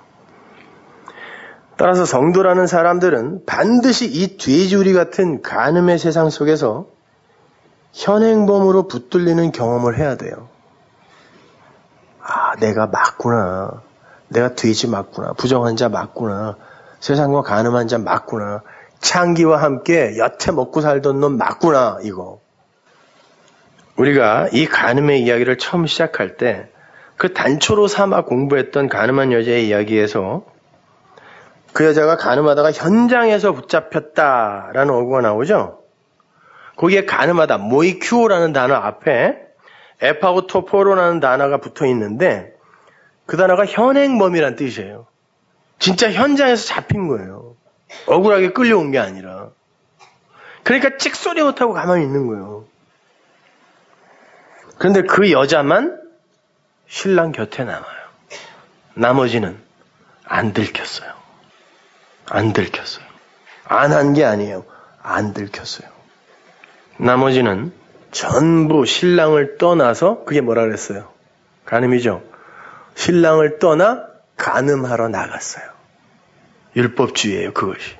따라서 성도라는 사람들은 반드시 이 돼지우리 같은 간음의 세상 속에서 현행범으로 붙들리는 경험을 해야 돼요. 아, 내가 맞구나. 내가 돼지 맞구나. 부정한 자 맞구나. 세상과 간음한 자 맞구나. 창기와 함께 여태 먹고 살던 놈 맞구나. 이거. 우리가 이 간음의 이야기를 처음 시작할 때 그 단초로 삼아 공부했던 간음한 여자의 이야기에서 그 여자가 간음하다가 현장에서 붙잡혔다라는 어구가 나오죠. 거기에 간음하다, 모이큐오라는 단어 앞에 에파고 토포로라는 단어가 붙어 있는데 그 단어가 현행범이란 뜻이에요. 진짜 현장에서 잡힌 거예요. 억울하게 끌려온 게 아니라. 그러니까 찍소리 못하고 가만히 있는 거예요. 그런데 그 여자만 신랑 곁에 남아요. 나머지는 안 들켰어요. 안 들켰어요. 안 한 게 아니에요. 안 들켰어요. 나머지는 전부 신랑을 떠나서 그게 뭐라 그랬어요? 간음이죠. 신랑을 떠나 간음하러 나갔어요. 율법주의예요. 그것이.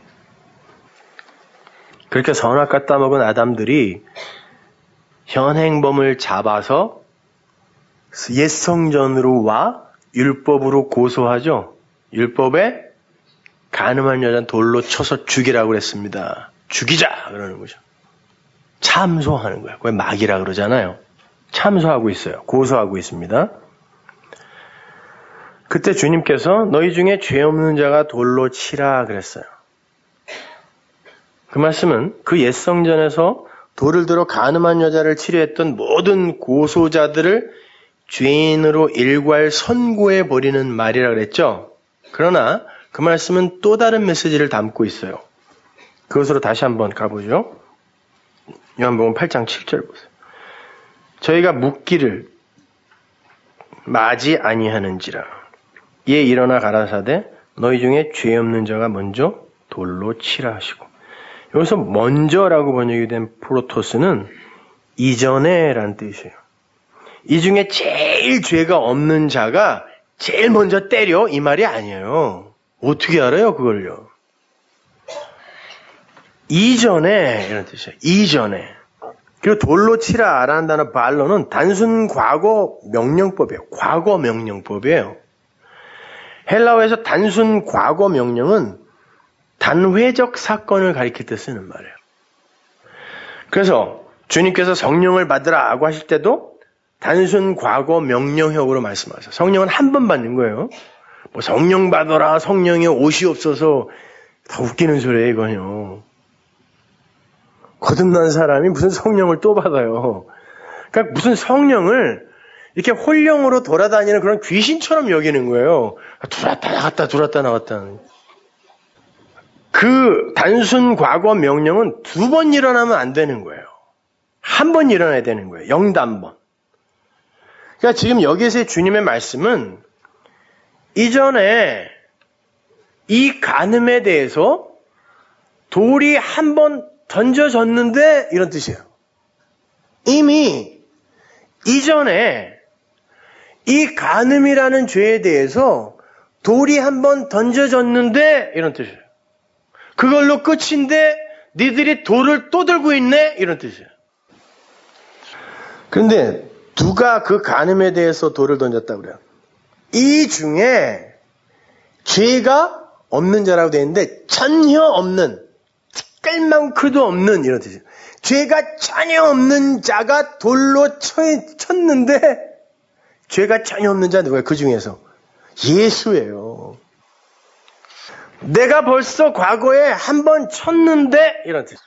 그렇게 선악 따먹은 아담들이 현행범을 잡아서 옛 성전으로 와 율법으로 고소하죠. 율법에 간음한 여자는 돌로 쳐서 죽이라고 그랬습니다. 죽이자 그러는 거죠. 참소하는 거예요. 그걸 막이라 그러잖아요. 참소하고 있어요. 고소하고 있습니다. 그때 주님께서 너희 중에 죄 없는 자가 돌로 치라 그랬어요. 그 말씀은 그 옛 성전에서 돌을 들어 간음한 여자를 치려했던 모든 고소자들을 죄인으로 일괄 선고해 버리는 말이라 그랬죠. 그러나 그 말씀은 또 다른 메시지를 담고 있어요. 그것으로 다시 한번 가보죠. 요한복음 팔 장 칠 절 보세요. 저희가 묻기를 마지 아니하는지라. 이에 일어나 가라사대 너희 중에 죄 없는 자가 먼저 돌로 치라 하시고. 여기서 먼저라고 번역이 된 프로토스는 이전에라는 뜻이에요. 이 중에 제일 죄가 없는 자가 제일 먼저 때려 이 말이 아니에요. 어떻게 알아요 그걸요? 이전에 이런 뜻이에요. 이전에. 그리고 돌로 치라 라는 단어 발로는 단순 과거 명령법이에요. 과거 명령법이에요. 헬라어에서 단순 과거 명령은 단회적 사건을 가리킬 때 쓰는 말이에요. 그래서 주님께서 성령을 받으라고 하실 때도 단순 과거 명령형으로 말씀하세요. 성령은 한 번 받는 거예요. 뭐 성령 받아라, 성령이 오시옵소서. 다 웃기는 소리예요, 이건요. 거듭난 사람이 무슨 성령을 또 받아요. 그러니까 무슨 성령을 이렇게 홀령으로 돌아다니는 그런 귀신처럼 여기는 거예요. 들어왔다 나갔다 들어왔다 나갔다. 그 단순 과거 명령은 두 번 일어나면 안 되는 거예요. 한 번 일어나야 되는 거예요. 영단번. 그러니까 지금 여기에서의 주님의 말씀은 이전에 이 간음에 대해서 돌이 한 번 던져졌는데 이런 뜻이에요. 이미 이전에 이 간음이라는 죄에 대해서 돌이 한 번 던져졌는데 이런 뜻이에요. 그걸로 끝인데 니들이 돌을 또 들고 있네 이런 뜻이에요. 그런데 누가 그 간음에 대해서 돌을 던졌다고 그래요? 이 중에 죄가 없는 자라고 되어 있는데 전혀 없는, 티끌만큼도 없는 이런 뜻이에요. 죄가 전혀 없는 자가 돌로 쳤는데 죄가 전혀 없는 자 누구예요? 그 중에서 예수예요. 내가 벌써 과거에 한 번 쳤는데 이런 뜻이에요.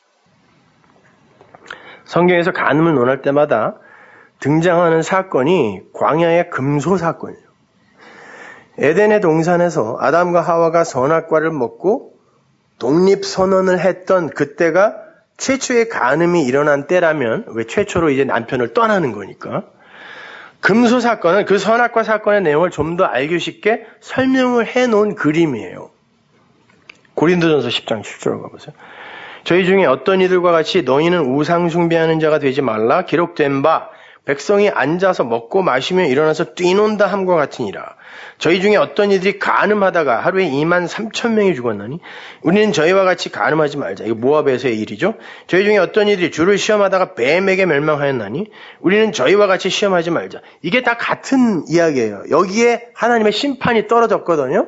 성경에서 간음을 논할 때마다 등장하는 사건이 광야의 금소 사건이에요. 에덴의 동산에서 아담과 하와가 선악과를 먹고 독립선언을 했던 그때가 최초의 간음이 일어난 때라면, 왜 최초로 이제 남편을 떠나는 거니까. 금소 사건은 그 선악과 사건의 내용을 좀 더 알기 쉽게 설명을 해놓은 그림이에요. 고린도전서 십 장 칠 절로 가보세요. 저희 중에 어떤 이들과 같이 너희는 우상 숭배하는 자가 되지 말라. 기록된 바 백성이 앉아서 먹고 마시며 일어나서 뛰논다 함과 같으니라. 저희 중에 어떤 이들이 간음하다가 하루에 이만 삼천 명이 죽었나니 우리는 저희와 같이 간음하지 말자. 이거 모압에서의 일이죠. 저희 중에 어떤 이들이 주를 시험하다가 뱀에게 멸망하였나니 우리는 저희와 같이 시험하지 말자. 이게 다 같은 이야기예요. 여기에 하나님의 심판이 떨어졌거든요.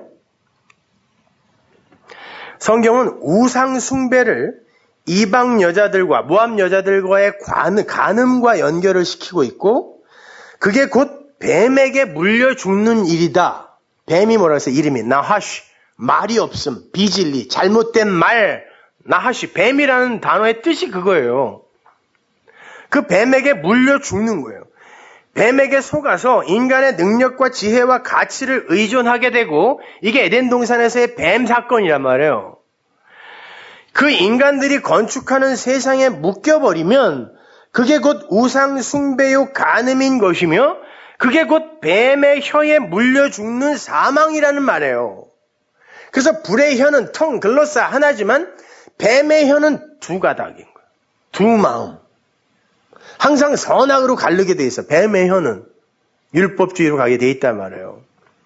성경은 우상 숭배를 이방 여자들과 모압 여자들과의 간음과 연결을 시키고 있고, 그게 곧 뱀에게 물려 죽는 일이다. 뱀이 뭐라고 했어요? 이름이 나하시, 말이 없음, 비진리, 잘못된 말, 나하시, 뱀이라는 단어의 뜻이 그거예요. 그 뱀에게 물려 죽는 거예요. 뱀에게 속아서 인간의 능력과 지혜와 가치를 의존하게 되고, 이게 에덴 동산에서의 뱀 사건이란 말이에요. 그 인간들이 건축하는 세상에 묶여버리면 그게 곧 우상 숭배요 간음인 것이며, 그게 곧 뱀의 혀에 물려 죽는 사망이라는 말이에요. 그래서 불의 혀는 텅 글로사 하나지만 뱀의 혀는 두 가닥인 거예요. 두 마음. 항상 선악으로 가르게 돼 있어. 뱀의 혀는 율법주의로 가게 돼 있단 말이에요.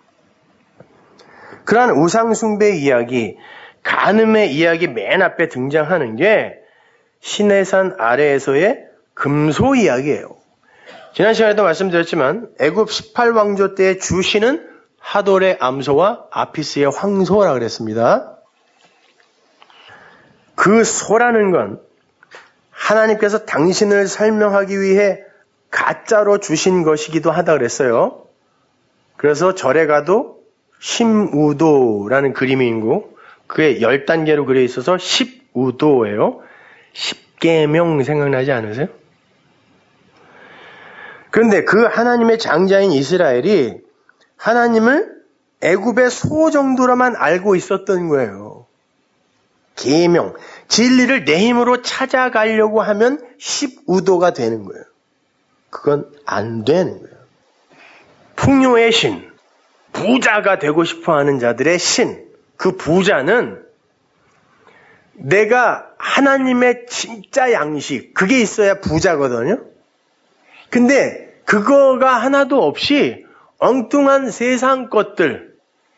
그러한 우상 숭배 이야기, 간음의 이야기 맨 앞에 등장하는 게 시내산 아래에서의 금소 이야기예요. 지난 시간에도 말씀드렸지만 애굽 십팔 왕조 때의 주신은 하돌의 암소와 아피스의 황소라 그랬습니다. 그 소라는 건 하나님께서 당신을 설명하기 위해 가짜로 주신 것이기도 하다 그랬어요. 그래서 절에 가도 심우도라는 그림이 있고 그게 열 단계로 그려 있어서 십우도예요. 십계명 생각나지 않으세요? 그런데 그 하나님의 장자인 이스라엘이 하나님을 애굽의 소 정도로만 알고 있었던 거예요. 계명, 진리를 내 힘으로 찾아가려고 하면 십우도가 되는 거예요. 그건 안 되는 거예요. 풍요의 신, 부자가 되고 싶어하는 자들의 신, 그 부자는 내가 하나님의 진짜 양식, 그게 있어야 부자거든요. 근데 그거가 하나도 없이 엉뚱한 세상 것들,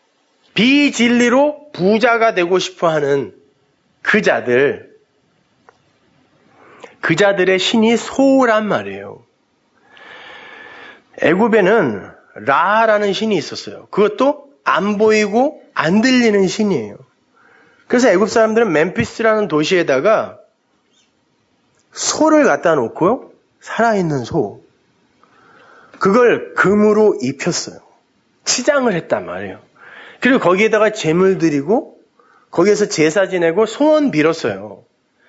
비진리로 부자가 되고 싶어하는 그 자들, 그 자들의 신이 소란 말이에요. 애굽에는 라라는 신이 있었어요. 그것도 안 보이고 안 들리는 신이에요. 그래서 애굽 사람들은 멤피스라는 도시에다가 소를 갖다 놓고요. 살아있는 소. 그걸 금으로 입혔어요. 치장을 했단 말이에요. 그리고 거기에다가 제물 드리고 거기에서 제사 지내고 소원 빌었어요.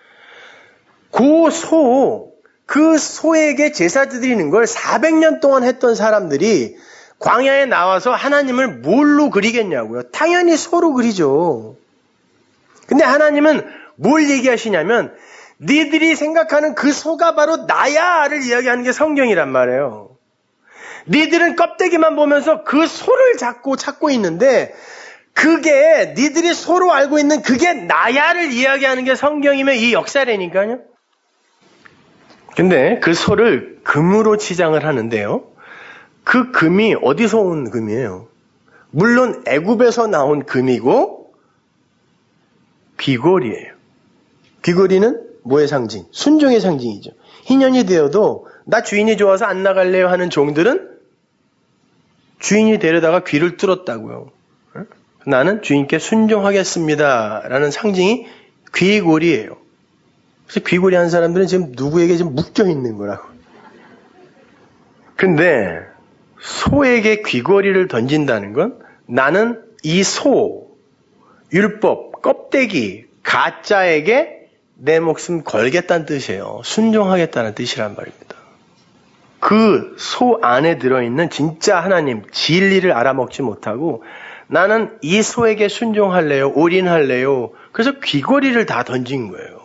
그 소, 그 소에게 제사 드리는 걸 사백 년 동안 했던 사람들이 광야에 나와서 하나님을 뭘로 그리겠냐고요. 당연히 소로 그리죠. 근데 하나님은 뭘 얘기하시냐면 니들이 생각하는 그 소가 바로 나야를 이야기하는 게 성경이란 말이에요. 니들은 껍데기만 보면서 그 소를 잡고 찾고 있는데 그게 니들이 소로 알고 있는 그게 나야를 이야기하는 게 성경이면 이 역사라니까요. 근데 그 소를 금으로 치장을 하는데요. 그 금이 어디서 온 금이에요? 물론 애굽에서 나온 금이고 귀걸이에요. 귀걸이는 뭐의 상징? 순종의 상징이죠. 희년이 되어도 나 주인이 좋아서 안 나갈래요 하는 종들은 주인이 데려다가 귀를 뚫었다고요. 나는 주인께 순종하겠습니다 라는 상징이 귀걸이에요. 그래서 귀걸이 한 사람들은 지금 누구에게 지금 묶여 있는 거라고. 근데 소에게 귀걸이를 던진다는 건 나는 이 소, 율법, 껍데기, 가짜에게 내 목숨 걸겠다는 뜻이에요. 순종하겠다는 뜻이란 말입니다. 그 소 안에 들어있는 진짜 하나님, 진리를 알아먹지 못하고 나는 이 소에게 순종할래요, 올인할래요. 그래서 귀걸이를 다 던진 거예요.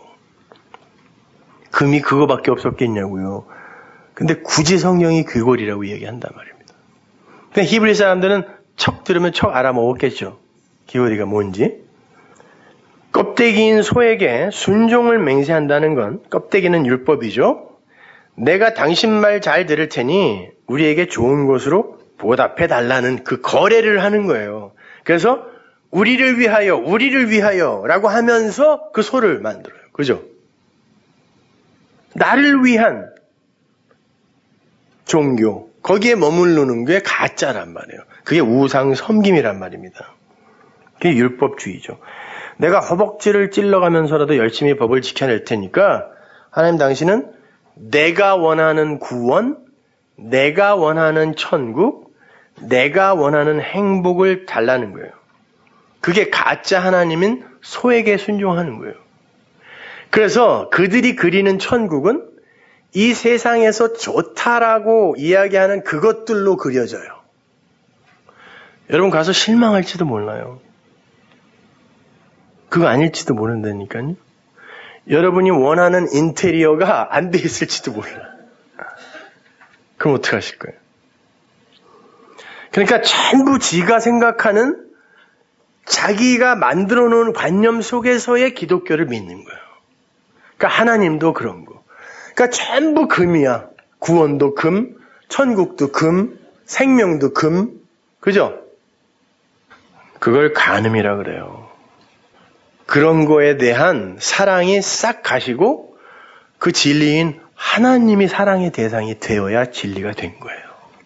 금이 그거밖에 없었겠냐고요. 근데 굳이 성경이 귀걸이라고 얘기한단 말입니다. 근데 히브리 사람들은 척 들으면 척 알아먹었겠죠. 귀걸이가 뭔지. 껍데기인 소에게 순종을 맹세한다는 건 껍데기는 율법이죠. 내가 당신 말 잘 들을 테니 우리에게 좋은 것으로 보답해 달라는 그 거래를 하는 거예요. 그래서 우리를 위하여, 우리를 위하여 라고 하면서 그 소를 만들어요. 그죠? 나를 위한 종교, 거기에 머무르는 게 가짜란 말이에요. 그게 우상 섬김이란 말입니다. 그게 율법주의죠. 내가 허벅지를 찔러가면서라도 열심히 법을 지켜낼 테니까 하나님 당신은 내가 원하는 구원, 내가 원하는 천국, 내가 원하는 행복을 달라는 거예요. 그게 가짜 하나님인 소에게 순종하는 거예요. 그래서 그들이 그리는 천국은 이 세상에서 좋다라고 이야기하는 그것들로 그려져요. 여러분 가서 실망할지도 몰라요. 그거 아닐지도 모른다니까요. 여러분이 원하는 인테리어가 안 돼 있을지도 몰라. 그럼 어떡하실 거예요? 그러니까 전부 지가 생각하는 자기가 만들어 놓은 관념 속에서의 기독교를 믿는 거예요. 그러니까 하나님도 그런 거. 그러니까 전부 금이야. 구원도 금, 천국도 금, 생명도 금. 그죠? 그걸 간음이라 그래요. 그런 거에 대한 사랑이 싹 가시고 그 진리인 하나님이 사랑의 대상이 되어야 진리가 된 거예요.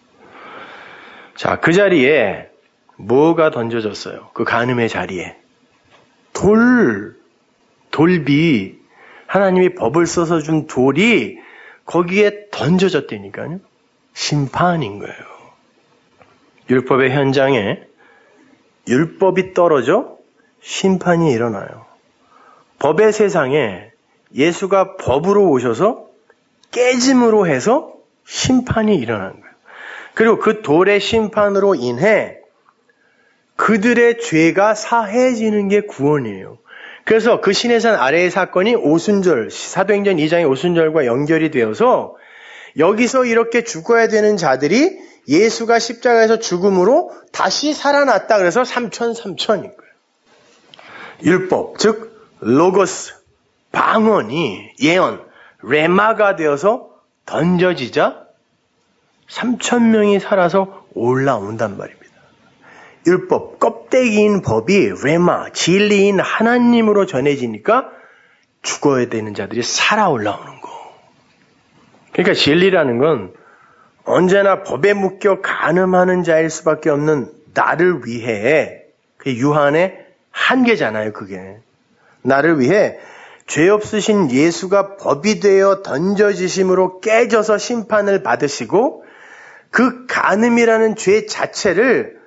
자, 그 자리에 뭐가 던져졌어요? 그 간음의 자리에. 돌, 돌비, 하나님이 법을 써서 준 돌이 거기에 던져졌다니까요. 심판인 거예요. 율법의 현장에 율법이 떨어져 심판이 일어나요. 법의 세상에 예수가 법으로 오셔서 깨짐으로 해서 심판이 일어난 거예요. 그리고 그 돌의 심판으로 인해 그들의 죄가 사해지는 게 구원이에요. 그래서 그 시내산 아래의 사건이 오순절, 사도행전 이 장의 오순절과 연결이 되어서 여기서 이렇게 죽어야 되는 자들이 예수가 십자가에서 죽음으로 다시 살아났다. 그래서 삼천, 삼천인 거예요. 율법, 즉 로고스, 방언이 예언, 레마가 되어서 던져지자 삼천 명이 살아서 올라온단 말입니다. 율법, 껍데기인 법이 레마, 진리인 하나님으로 전해지니까 죽어야 되는 자들이 살아 올라오는 거. 그러니까 진리라는 건 언제나 법에 묶여 간음하는 자일 수밖에 없는 나를 위해 그 유한의 한계잖아요, 그게. 나를 위해 죄 없으신 예수가 법이 되어 던져지심으로 깨져서 심판을 받으시고 그 간음이라는 죄 자체를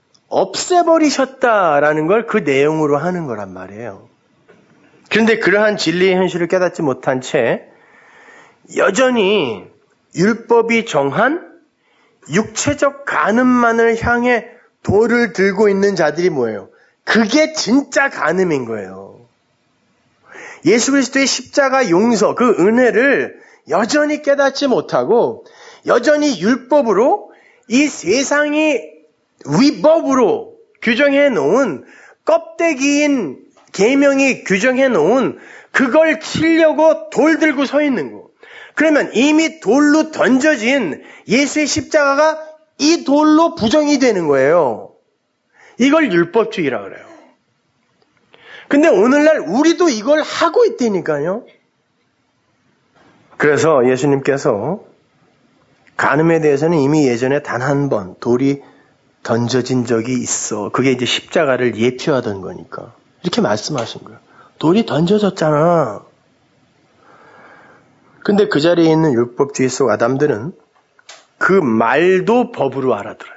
없애버리셨다라는 걸 그 내용으로 하는 거란 말이에요. 그런데 그러한 진리의 현실을 깨닫지 못한 채 여전히 율법이 정한 육체적 간음만을 향해 돌을 들고 있는 자들이 뭐예요? 그게 진짜 간음인 거예요. 예수 그리스도의 십자가 용서, 그 은혜를 여전히 깨닫지 못하고 여전히 율법으로 이 세상이 위법으로 규정해 놓은 껍데기인 계명이 규정해 놓은 그걸 치려고 돌 들고 서 있는 거. 그러면 이미 돌로 던져진 예수의 십자가가 이 돌로 부정이 되는 거예요. 이걸 율법주의라 그래요. 근데 오늘날 우리도 이걸 하고 있다니까요. 그래서 예수님께서 간음에 대해서는 이미 예전에 단 한 번 돌이 던져진 적이 있어. 그게 이제 십자가를 예표하던 거니까. 이렇게 말씀하신 거예요. 돌이 던져졌잖아. 근데 그 자리에 있는 율법주의 속 아담들은 그 말도 법으로 알아들어요.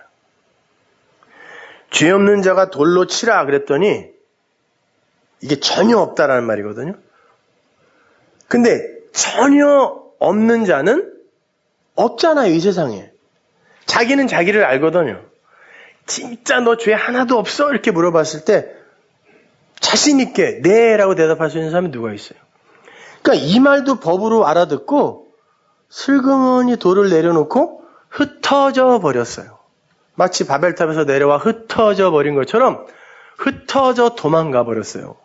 죄 없는 자가 돌로 치라 그랬더니 이게 전혀 없다라는 말이거든요. 근데 전혀 없는 자는 없잖아요, 이 세상에. 자기는 자기를 알거든요. 진짜 너 죄 하나도 없어? 이렇게 물어봤을 때 자신 있게 네라고 대답할 수 있는 사람이 누가 있어요? 그러니까 이 말도 법으로 알아듣고 슬그머니 돌을 내려놓고 흩어져 버렸어요. 마치 바벨탑에서 내려와 흩어져 버린 것처럼 흩어져 도망가 버렸어요.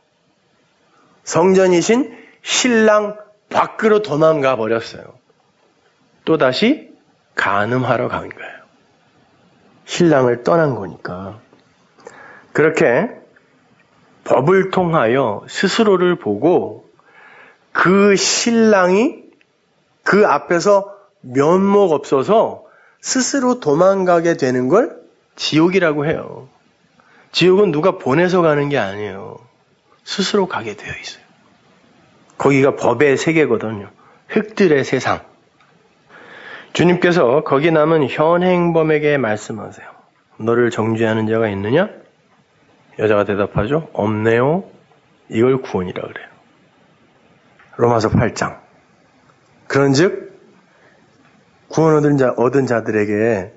성전이신 신랑 밖으로 도망가 버렸어요. 또다시 간음하러 간 거예요. 신랑을 떠난 거니까. 그렇게 법을 통하여 스스로를 보고 그 신랑이 그 앞에서 면목 없어서 스스로 도망가게 되는 걸 지옥이라고 해요. 지옥은 누가 보내서 가는 게 아니에요. 스스로 가게 되어 있어요. 거기가 법의 세계거든요. 흙들의 세상. 주님께서 거기 남은 현행범에게 말씀하세요. 너를 정죄하는 자가 있느냐? 여자가 대답하죠. 없네요. 이걸 구원이라 그래요. 로마서 팔 장. 그런즉 구원 얻은 자 얻은 자들에게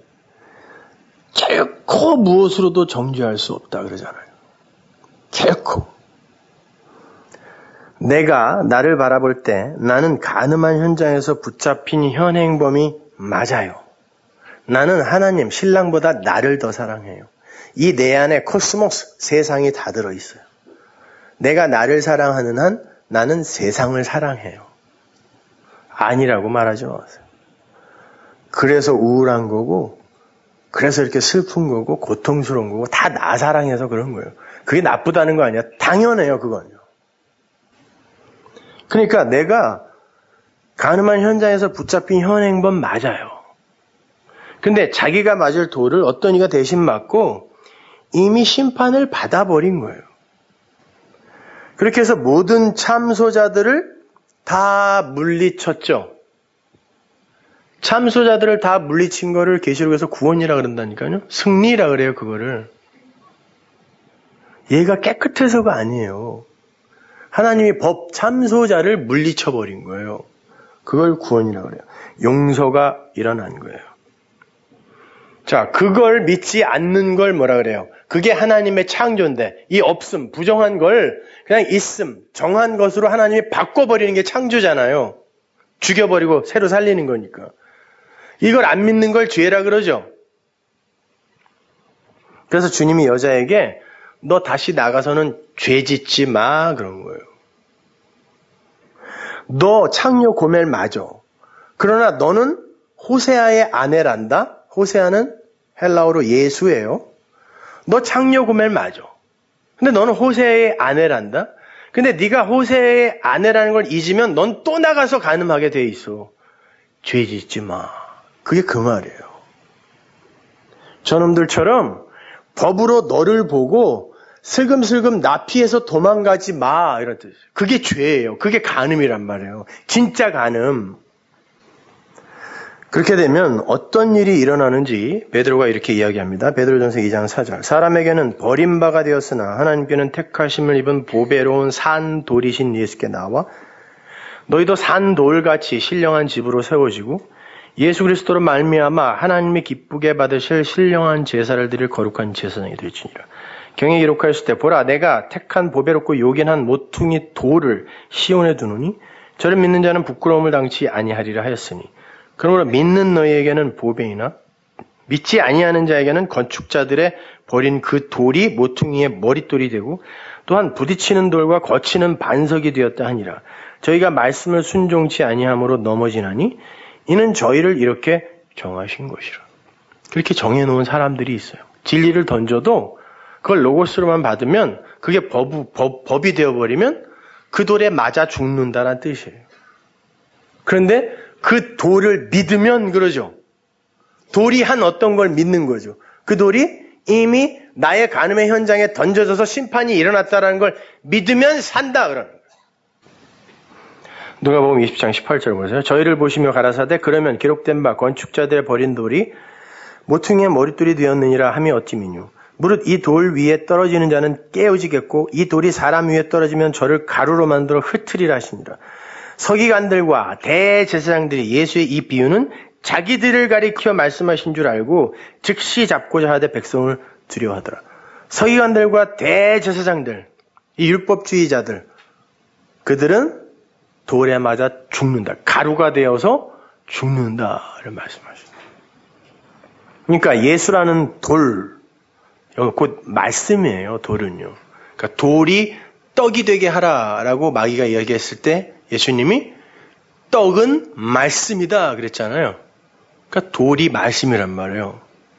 결코 무엇으로도 정죄할 수 없다 그러잖아요. 결코. 내가 나를 바라볼 때 나는 간음한 현장에서 붙잡힌 현행범이 맞아요. 나는 하나님, 신랑보다 나를 더 사랑해요. 이 내 안에 코스모스, 세상이 다 들어있어요. 내가 나를 사랑하는 한 나는 세상을 사랑해요. 아니라고 말하지 마세요. 그래서 우울한 거고, 그래서 이렇게 슬픈 거고, 고통스러운 거고, 다 나 사랑해서 그런 거예요. 그게 나쁘다는 거 아니야. 당연해요, 그건요. 그러니까 내가 간음한 현장에서 붙잡힌 현행범 맞아요. 근데 자기가 맞을 돌을 어떤 이가 대신 맞고 이미 심판을 받아버린 거예요. 그렇게 해서 모든 참소자들을 다 물리쳤죠. 참소자들을 다 물리친 거를 계시록에서 구원이라 그런다니까요. 승리라 그래요, 그거를. 얘가 깨끗해서가 아니에요. 하나님이 법 참소자를 물리쳐버린 거예요. 그걸 구원이라 그래요. 용서가 일어난 거예요. 자, 그걸 믿지 않는 걸 뭐라 그래요? 그게 하나님의 창조인데 이 없음, 부정한 걸 그냥 있음, 정한 것으로 하나님이 바꿔버리는 게 창조잖아요. 죽여버리고 새로 살리는 거니까. 이걸 안 믿는 걸 죄라 그러죠. 그래서 주님이 여자에게 너 다시 나가서는 죄 짓지 마 그런 거예요. 너 창녀 고멜 맞아. 그러나 너는 호세아의 아내란다. 호세아는 헬라어로 예수예요. 너 창녀 고멜 맞아. 근데 너는 호세아의 아내란다. 근데 네가 호세아의 아내라는 걸 잊으면 넌 또 나가서 간음하게 돼 있어. 죄 짓지 마. 그게 그 말이에요. 저놈들처럼 법으로 너를 보고 슬금슬금 나 피해서 도망가지 마 이런 뜻이에요. 그게 죄예요. 그게 간음이란 말이에요. 진짜 간음. 그렇게 되면 어떤 일이 일어나는지 베드로가 이렇게 이야기합니다. 베드로전서 이 장 사 절. 사람에게는 버림바가 되었으나 하나님께는 택하심을 입은 보배로운 산 돌이신 예수께 나와 너희도 산 돌같이 신령한 집으로 세워지고 예수 그리스도로 말미암아 하나님이 기쁘게 받으실 신령한 제사를 드릴 거룩한 제사장이 될지니라. 경에 기록하였을 때 보라 내가 택한 보배롭고 요긴한 모퉁이 돌을 시온에 두노니 저를 믿는 자는 부끄러움을 당치 아니하리라 하였으니 그러므로 믿는 너희에게는 보배이나 믿지 아니하는 자에게는 건축자들의 버린 그 돌이 모퉁이의 머릿돌이 되고 또한 부딪히는 돌과 거치는 반석이 되었다 하니라. 저희가 말씀을 순종치 아니함으로 넘어지나니 이는 저희를 이렇게 정하신 것이라. 그렇게 정해놓은 사람들이 있어요. 진리를 던져도 그걸 로고스로만 받으면 그게 법, 법, 법이 되어버리면 그 돌에 맞아 죽는다는 뜻이에요. 그런데 그 돌을 믿으면 그러죠. 돌이 한 어떤 걸 믿는 거죠. 그 돌이 이미 나의 간음의 현장에 던져져서 심판이 일어났다는 걸 믿으면 산다 그러는 거예요. 누가복음 이십 장 십팔 절 보세요. 저희를 보시며 가라사대 그러면 기록된 바 건축자들의 버린 돌이 모퉁이의 머릿돌이 되었느니라 함이 어찌미뇨. 무릇 이 돌 위에 떨어지는 자는 깨어지겠고 이 돌이 사람 위에 떨어지면 저를 가루로 만들어 흩으리라 하시니라. 서기관들과 대제사장들이 예수의 이 비유는 자기들을 가리켜 말씀하신 줄 알고 즉시 잡고자 하되 백성을 두려워하더라. 서기관들과 대제사장들, 이 율법주의자들, 그들은 돌에 맞아 죽는다. 가루가 되어서 죽는다를 말씀하십니다. 그러니까 예수라는 돌, 곧 말씀이에요. 돌은요. 그러니까 돌이 떡이 되게 하라라고 마귀가 이야기했을 때 예수님이 떡은 말씀이다 그랬잖아요. 그러니까 돌이 말씀이란 말이에요.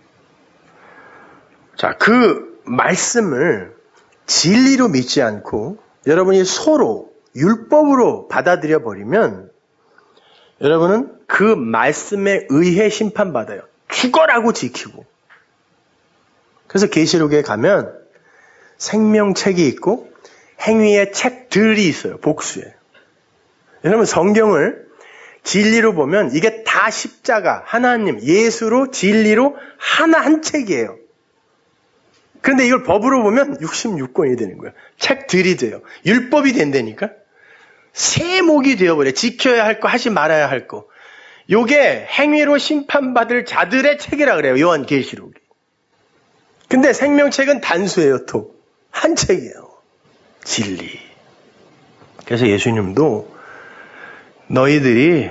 자, 그 말씀을 진리로 믿지 않고 여러분이 서로 율법으로 받아들여 버리면 여러분은 그 말씀에 의해 심판받아요. 죽어라고 지키고. 그래서 계시록에 가면 생명책이 있고 행위의 책들이 있어요. 복수에. 여러분 성경을 진리로 보면 이게 다 십자가, 하나님, 예수로 진리로 하나 한 책이에요. 그런데 이걸 법으로 보면 육십육 권이 되는 거예요. 책들이 돼요. 율법이 된다니까. 세목이 되어버려. 지켜야 할 거, 하지 말아야 할 거. 요게 행위로 심판받을 자들의 책이라 그래요. 요한계시록이. 근데 생명책은 단수예요. 또. 한 책이에요. 진리. 그래서 예수님도 너희들이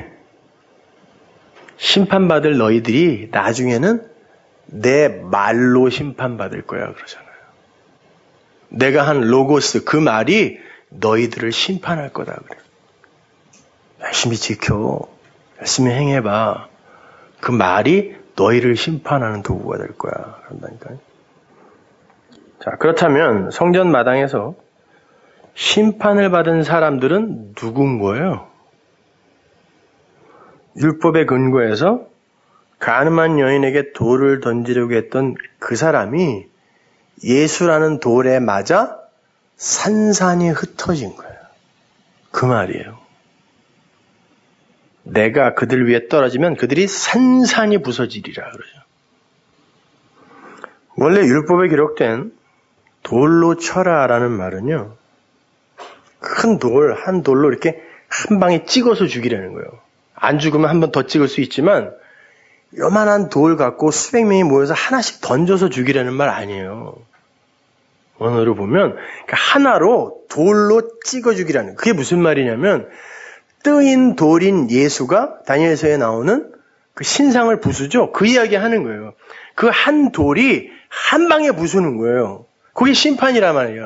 심판받을 너희들이 나중에는 내 말로 심판받을 거야 그러잖아요. 내가 한 로고스 그 말이 너희들을 심판할 거다 그래. 열심히 지켜. 열심히 행해봐. 그 말이 너희를 심판하는 도구가 될 거야. 그런다니까요. 자, 그렇다면 성전 마당에서 심판을 받은 사람들은 누군 거예요? 율법의 근거에서 가늠한 여인에게 돌을 던지려고 했던 그 사람이 예수라는 돌에 맞아 산산이 흩어진 거예요. 그 말이에요. 내가 그들 위에 떨어지면 그들이 산산이 부서지리라 그러죠. 원래 율법에 기록된 돌로 쳐라라는 말은요, 큰 돌, 한 돌로 이렇게 한 방에 찍어서 죽이라는 거예요. 안 죽으면 한 번 더 찍을 수 있지만 요만한 돌 갖고 수백 명이 모여서 하나씩 던져서 죽이라는 말 아니에요. 원어로 보면 하나로 돌로 찍어 죽이라는, 그게 무슨 말이냐면 뜨인 돌인 예수가 다니엘서에 나오는 그 신상을 부수죠. 그 이야기 하는 거예요. 그 한 돌이 한 방에 부수는 거예요. 그게 심판이란 말이에요.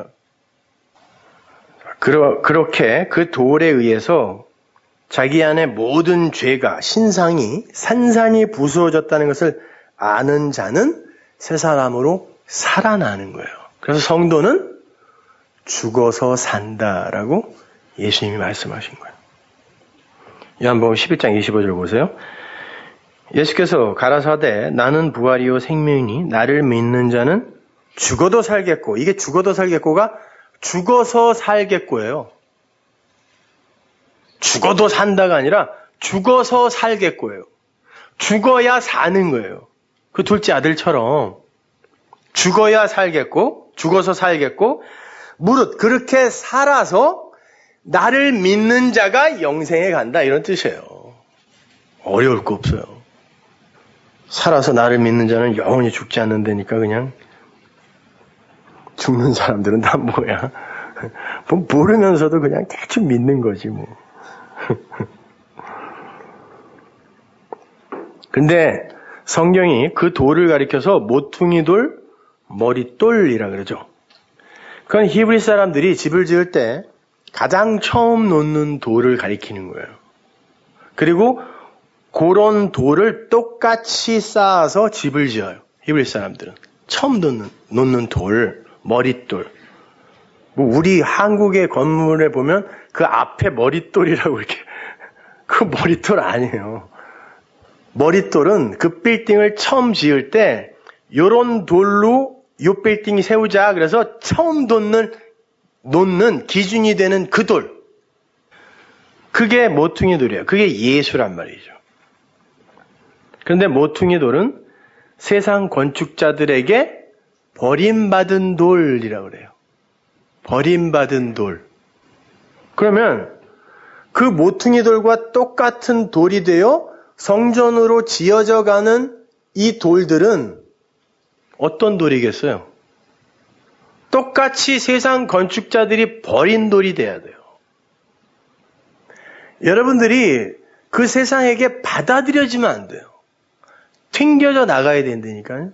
그러, 그렇게 그 돌에 의해서 자기 안에 모든 죄가, 신상이 산산이 부수어졌다는 것을 아는 자는 새 사람으로 살아나는 거예요. 그래서 성도는 죽어서 산다라고 예수님이 말씀하신 거예요. 요한복음 십일 장 이십오 절 보세요. 예수께서 가라사대 나는 부활이요 생명이니 나를 믿는 자는 죽어도 살겠고, 이게 죽어도 살겠고가 죽어서 살겠고예요. 죽어도 산다가 아니라 죽어서 살겠고예요. 죽어야 사는 거예요. 그 둘째 아들처럼 죽어야 살겠고 죽어서 살겠고, 무릇 그렇게 살아서 나를 믿는 자가 영생에 간다, 이런 뜻이에요. 어려울 거 없어요. 살아서 나를 믿는 자는 영원히 죽지 않는다니까 그냥 죽는 사람들은 다 뭐야. 뭐 모르면서도 그냥 대충 믿는 거지 뭐. 근데 성경이 그 돌을 가리켜서 모퉁이 돌, 머릿돌이라 그러죠. 그건 히브리 사람들이 집을 지을 때 가장 처음 놓는 돌을 가리키는 거예요. 그리고 그런 돌을 똑같이 쌓아서 집을 지어요. 히브리 사람들은 처음 놓는, 놓는 돌, 머릿돌. 뭐 우리 한국의 건물에 보면 그 앞에 머릿돌이라고 이렇게, 그 머릿돌 아니에요. 머릿돌은 그 빌딩을 처음 지을 때 요런 돌로 요 빌딩이 세우자 그래서 처음 놓는 놓는 기준이 되는 그 돌, 그게 모퉁이 돌이에요. 그게 예수란 말이죠. 그런데 모퉁이 돌은 세상 건축자들에게 버림받은 돌이라고 그래요. 버림받은 돌. 그러면 그 모퉁이 돌과 똑같은 돌이 되어 성전으로 지어져 가는 이 돌들은 어떤 돌이겠어요? 똑같이 세상 건축자들이 버린 돌이 돼야 돼요. 여러분들이 그 세상에게 받아들여지면 안 돼요. 튕겨져 나가야 된다니까요.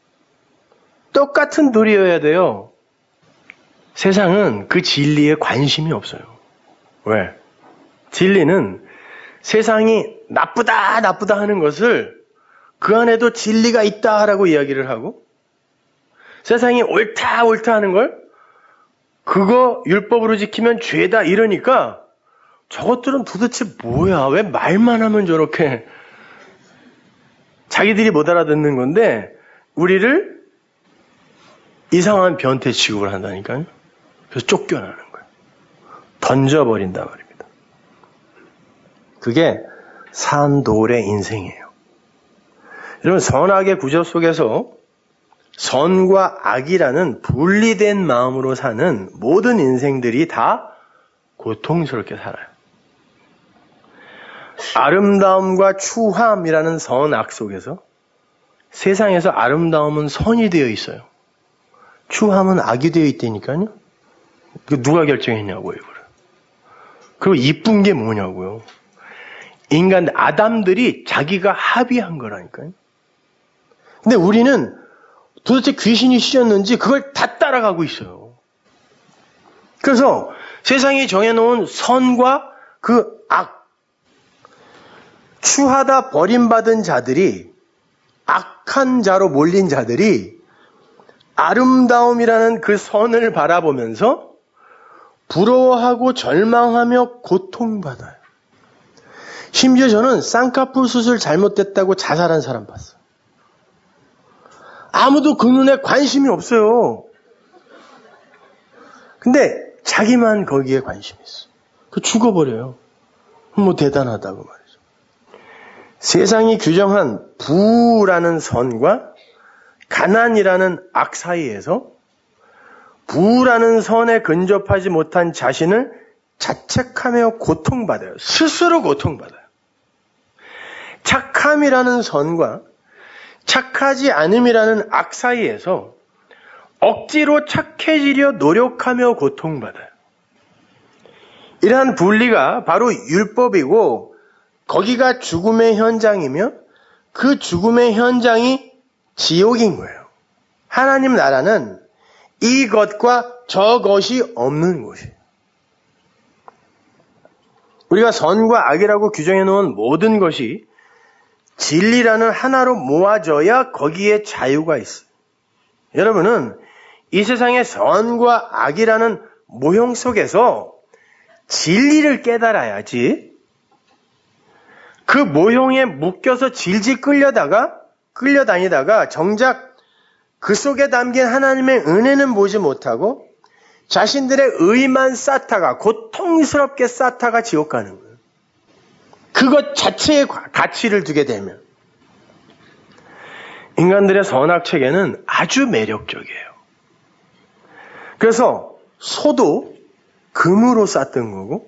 똑같은 돌이어야 돼요. 세상은 그 진리에 관심이 없어요. 왜? 진리는 세상이 나쁘다 나쁘다 하는 것을 그 안에도 진리가 있다라고 이야기를 하고, 세상이 옳다 옳다 하는 걸 그거 율법으로 지키면 죄다 이러니까 저것들은 도대체 뭐야, 왜 말만 하면 저렇게, 자기들이 못 알아듣는 건데 우리를 이상한 변태 취급을 한다니까요. 그래서 쫓겨나는 거예요. 던져버린단 말입니다. 그게 산돌의 인생이에요. 여러분, 선악의 구조 속에서 선과 악이라는 분리된 마음으로 사는 모든 인생들이 다 고통스럽게 살아요. 아름다움과 추함이라는 선악 속에서 세상에서 아름다움은 선이 되어 있어요. 추함은 악이 되어 있다니까요. 누가 결정했냐고요, 이거를. 그리고 이쁜 게 뭐냐고요. 인간 아담들이 자기가 합의한 거라니까요. 근데 우리는 도대체 귀신이 씌었는지 그걸 다 따라가고 있어요. 그래서 세상이 정해놓은 선과 그 악, 추하다 버림받은 자들이, 악한 자로 몰린 자들이 아름다움이라는 그 선을 바라보면서 부러워하고 절망하며 고통받아요. 심지어 저는 쌍꺼풀 수술 잘못됐다고 자살한 사람 봤어요. 아무도 그 눈에 관심이 없어요. 근데 자기만 거기에 관심이 있어. 그 죽어버려요. 뭐 대단하다고 말이죠. 세상이 규정한 부라는 선과 가난이라는 악 사이에서 부라는 선에 근접하지 못한 자신을 자책하며 고통받아요. 스스로 고통받아요. 착함이라는 선과 착하지 않음이라는 악 사이에서 억지로 착해지려 노력하며 고통받아요. 이러한 분리가 바로 율법이고 거기가 죽음의 현장이며 그 죽음의 현장이 지옥인 거예요. 하나님 나라는 이것과 저것이 없는 곳이에요. 우리가 선과 악이라고 규정해 놓은 모든 것이 진리라는 하나로 모아져야 거기에 자유가 있어요. 여러분은 이 세상의 선과 악이라는 모형 속에서 진리를 깨달아야지 그 모형에 묶여서 질질 끌려다가 끌려다니다가 정작 그 속에 담긴 하나님의 은혜는 보지 못하고 자신들의 의만 쌓다가 고통스럽게 쌓다가 지옥 가는 거예요. 그것 자체에 가치를 두게 되면 인간들의 선악 체계는 아주 매력적이에요. 그래서 소도 금으로 쌓던 거고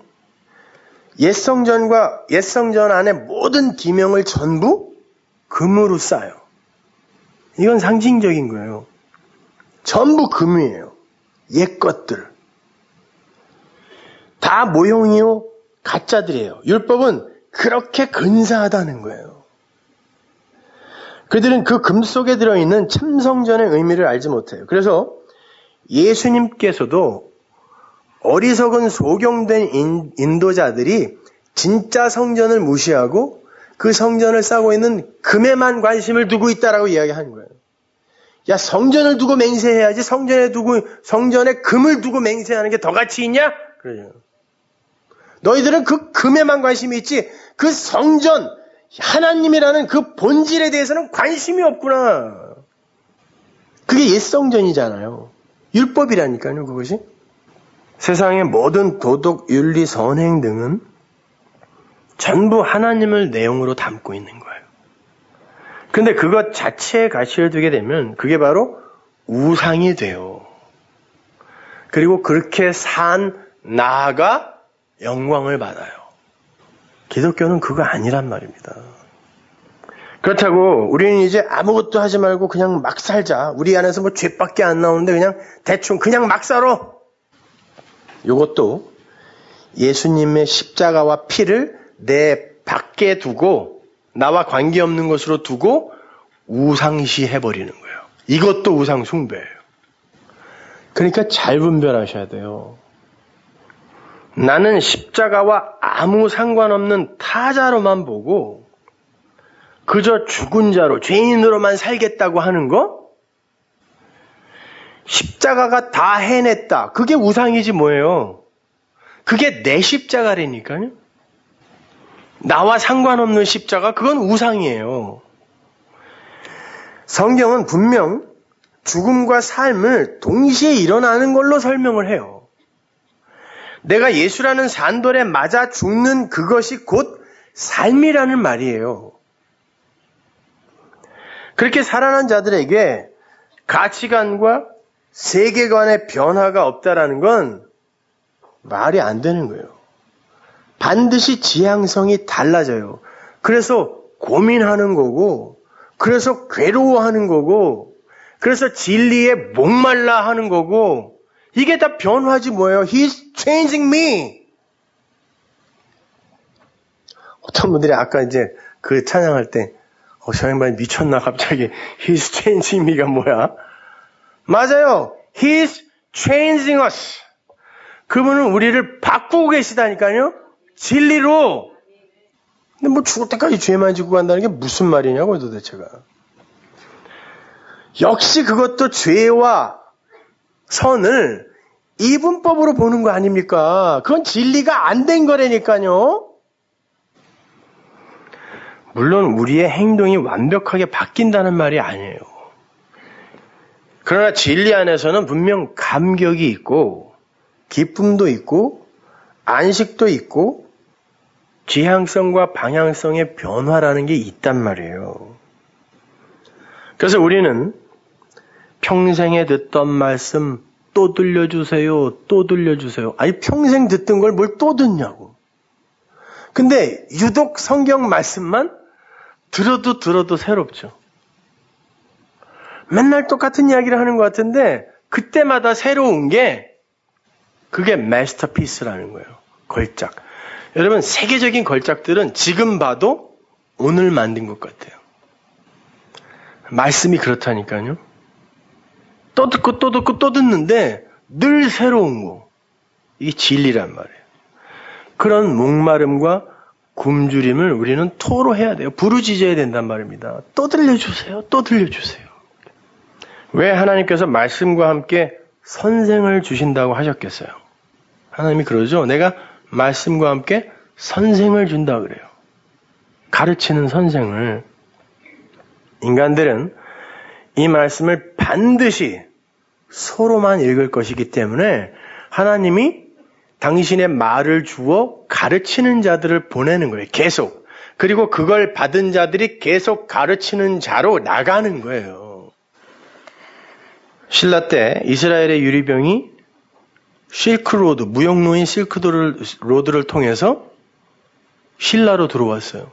옛성전과 옛성전 안에 모든 기명을 전부 금으로 쌓아요. 이건 상징적인 거예요. 전부 금이에요. 옛 것들. 다 모형이요. 가짜들이에요. 율법은 그렇게 근사하다는 거예요. 그들은 그 금 속에 들어있는 참성전의 의미를 알지 못해요. 그래서 예수님께서도 어리석은 소경된 인도자들이 진짜 성전을 무시하고 그 성전을 싸고 있는 금에만 관심을 두고 있다라고 이야기하는 거예요. 야, 성전을 두고 맹세해야지 성전에 두고 성전에 금을 두고 맹세하는 게 더 가치 있냐? 그래요. 너희들은 그 금에만 관심이 있지 그 성전 하나님이라는 그 본질에 대해서는 관심이 없구나. 그게 옛 성전이잖아요. 율법이라니까요, 그것이. 세상의 모든 도덕, 윤리, 선행 등은 전부 하나님을 내용으로 담고 있는 거예요. 근데 그것 자체에 가치를 두게 되면 그게 바로 우상이 돼요. 그리고 그렇게 산 나가 영광을 받아요. 기독교는 그거 아니란 말입니다. 그렇다고 우리는 이제 아무것도 하지 말고 그냥 막 살자. 우리 안에서 뭐 죄밖에 안 나오는데 그냥 대충 그냥 막 살아. 이것도 예수님의 십자가와 피를 내 밖에 두고 나와 관계없는 것으로 두고 우상시 해버리는 거예요. 이것도 우상 숭배예요. 그러니까 잘 분별하셔야 돼요. 나는 십자가와 아무 상관없는 타자로만 보고 그저 죽은 자로 죄인으로만 살겠다고 하는 거? 십자가가 다 해냈다. 그게 우상이지 뭐예요. 그게 내 십자가라니까요. 나와 상관없는 십자가, 그건 우상이에요. 성경은 분명 죽음과 삶을 동시에 일어나는 걸로 설명을 해요. 내가 예수라는 산돌에 맞아 죽는 그것이 곧 삶이라는 말이에요. 그렇게 살아난 자들에게 가치관과 세계관의 변화가 없다라는 건 말이 안 되는 거예요. 반드시 지향성이 달라져요. 그래서 고민하는 거고, 그래서 괴로워하는 거고, 그래서 진리에 목말라 하는 거고, 이게 다 변화지 뭐예요. He's changing me. 어떤 분들이 아까 이제 그 찬양할 때 어, 저 양반이 미쳤나 갑자기 He's changing me가 뭐야? 맞아요. He's changing us. 그분은 우리를 바꾸고 계시다니까요. 진리로. 근데 뭐 죽을 때까지 죄만 지고 간다는 게 무슨 말이냐고 도대체가. 역시 그것도 죄와 선을 이분법으로 보는 거 아닙니까? 그건 진리가 안 된 거라니까요. 물론 우리의 행동이 완벽하게 바뀐다는 말이 아니에요. 그러나 진리 안에서는 분명 감격이 있고 기쁨도 있고 안식도 있고 지향성과 방향성의 변화라는 게 있단 말이에요. 그래서 우리는 평생에 듣던 말씀 또 들려주세요. 또 들려주세요. 아니 평생 듣던 걸 뭘 또 듣냐고. 근데 유독 성경 말씀만 들어도 들어도 새롭죠. 맨날 똑같은 이야기를 하는 것 같은데 그때마다 새로운 게 그게 마스터피스라는 거예요. 걸작. 여러분 세계적인 걸작들은 지금 봐도 오늘 만든 것 같아요. 말씀이 그렇다니까요. 또 듣고 또 듣고 또 듣는데 늘 새로운 거. 이게 진리란 말이에요. 그런 목마름과 굶주림을 우리는 토로해야 돼요. 부르짖어야 된단 말입니다. 또 들려주세요. 또 들려주세요. 왜 하나님께서 말씀과 함께 선생을 주신다고 하셨겠어요? 하나님이 그러죠. 내가 말씀과 함께 선생을 준다 그래요. 가르치는 선생을. 인간들은 이 말씀을 반드시 서로만 읽을 것이기 때문에 하나님이 당신의 말을 주어 가르치는 자들을 보내는 거예요. 계속. 그리고 그걸 받은 자들이 계속 가르치는 자로 나가는 거예요. 신라 때 이스라엘의 유리병이 실크로드, 무역로인 실크로드를 통해서 신라로 들어왔어요.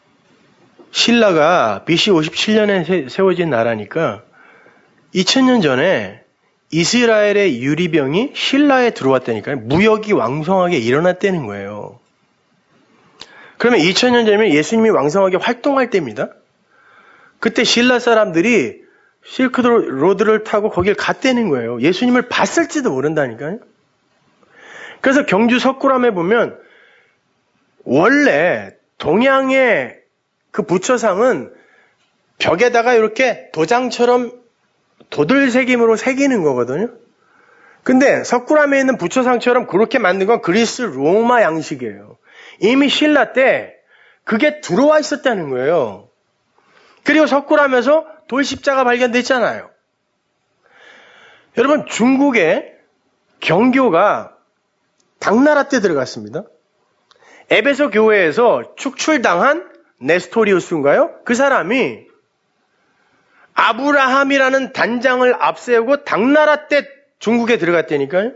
신라가 비씨 오십칠 년에 세워진 나라니까 이천 년 전에 이스라엘의 유리병이 신라에 들어왔다니까요. 무역이 왕성하게 일어났다는 거예요. 그러면 이천 년 전이면 예수님이 왕성하게 활동할 때입니다. 그때 신라 사람들이 실크로드를 타고 거길 갔다는 거예요. 예수님을 봤을지도 모른다니까요. 그래서 경주 석굴암에 보면 원래 동양의 그 부처상은 벽에다가 이렇게 도장처럼 도들새김으로 새기는 거거든요. 근데 석굴암에 있는 부처상처럼 그렇게 만든 건 그리스 로마 양식이에요. 이미 신라 때 그게 들어와 있었다는 거예요. 그리고 석굴암에서 돌십자가 발견됐잖아요. 여러분 중국의 경교가 당나라 때 들어갔습니다. 에베소 교회에서 축출당한 네스토리우스인가요? 그 사람이 아브라함이라는 단장을 앞세우고 당나라 때 중국에 들어갔다니까요.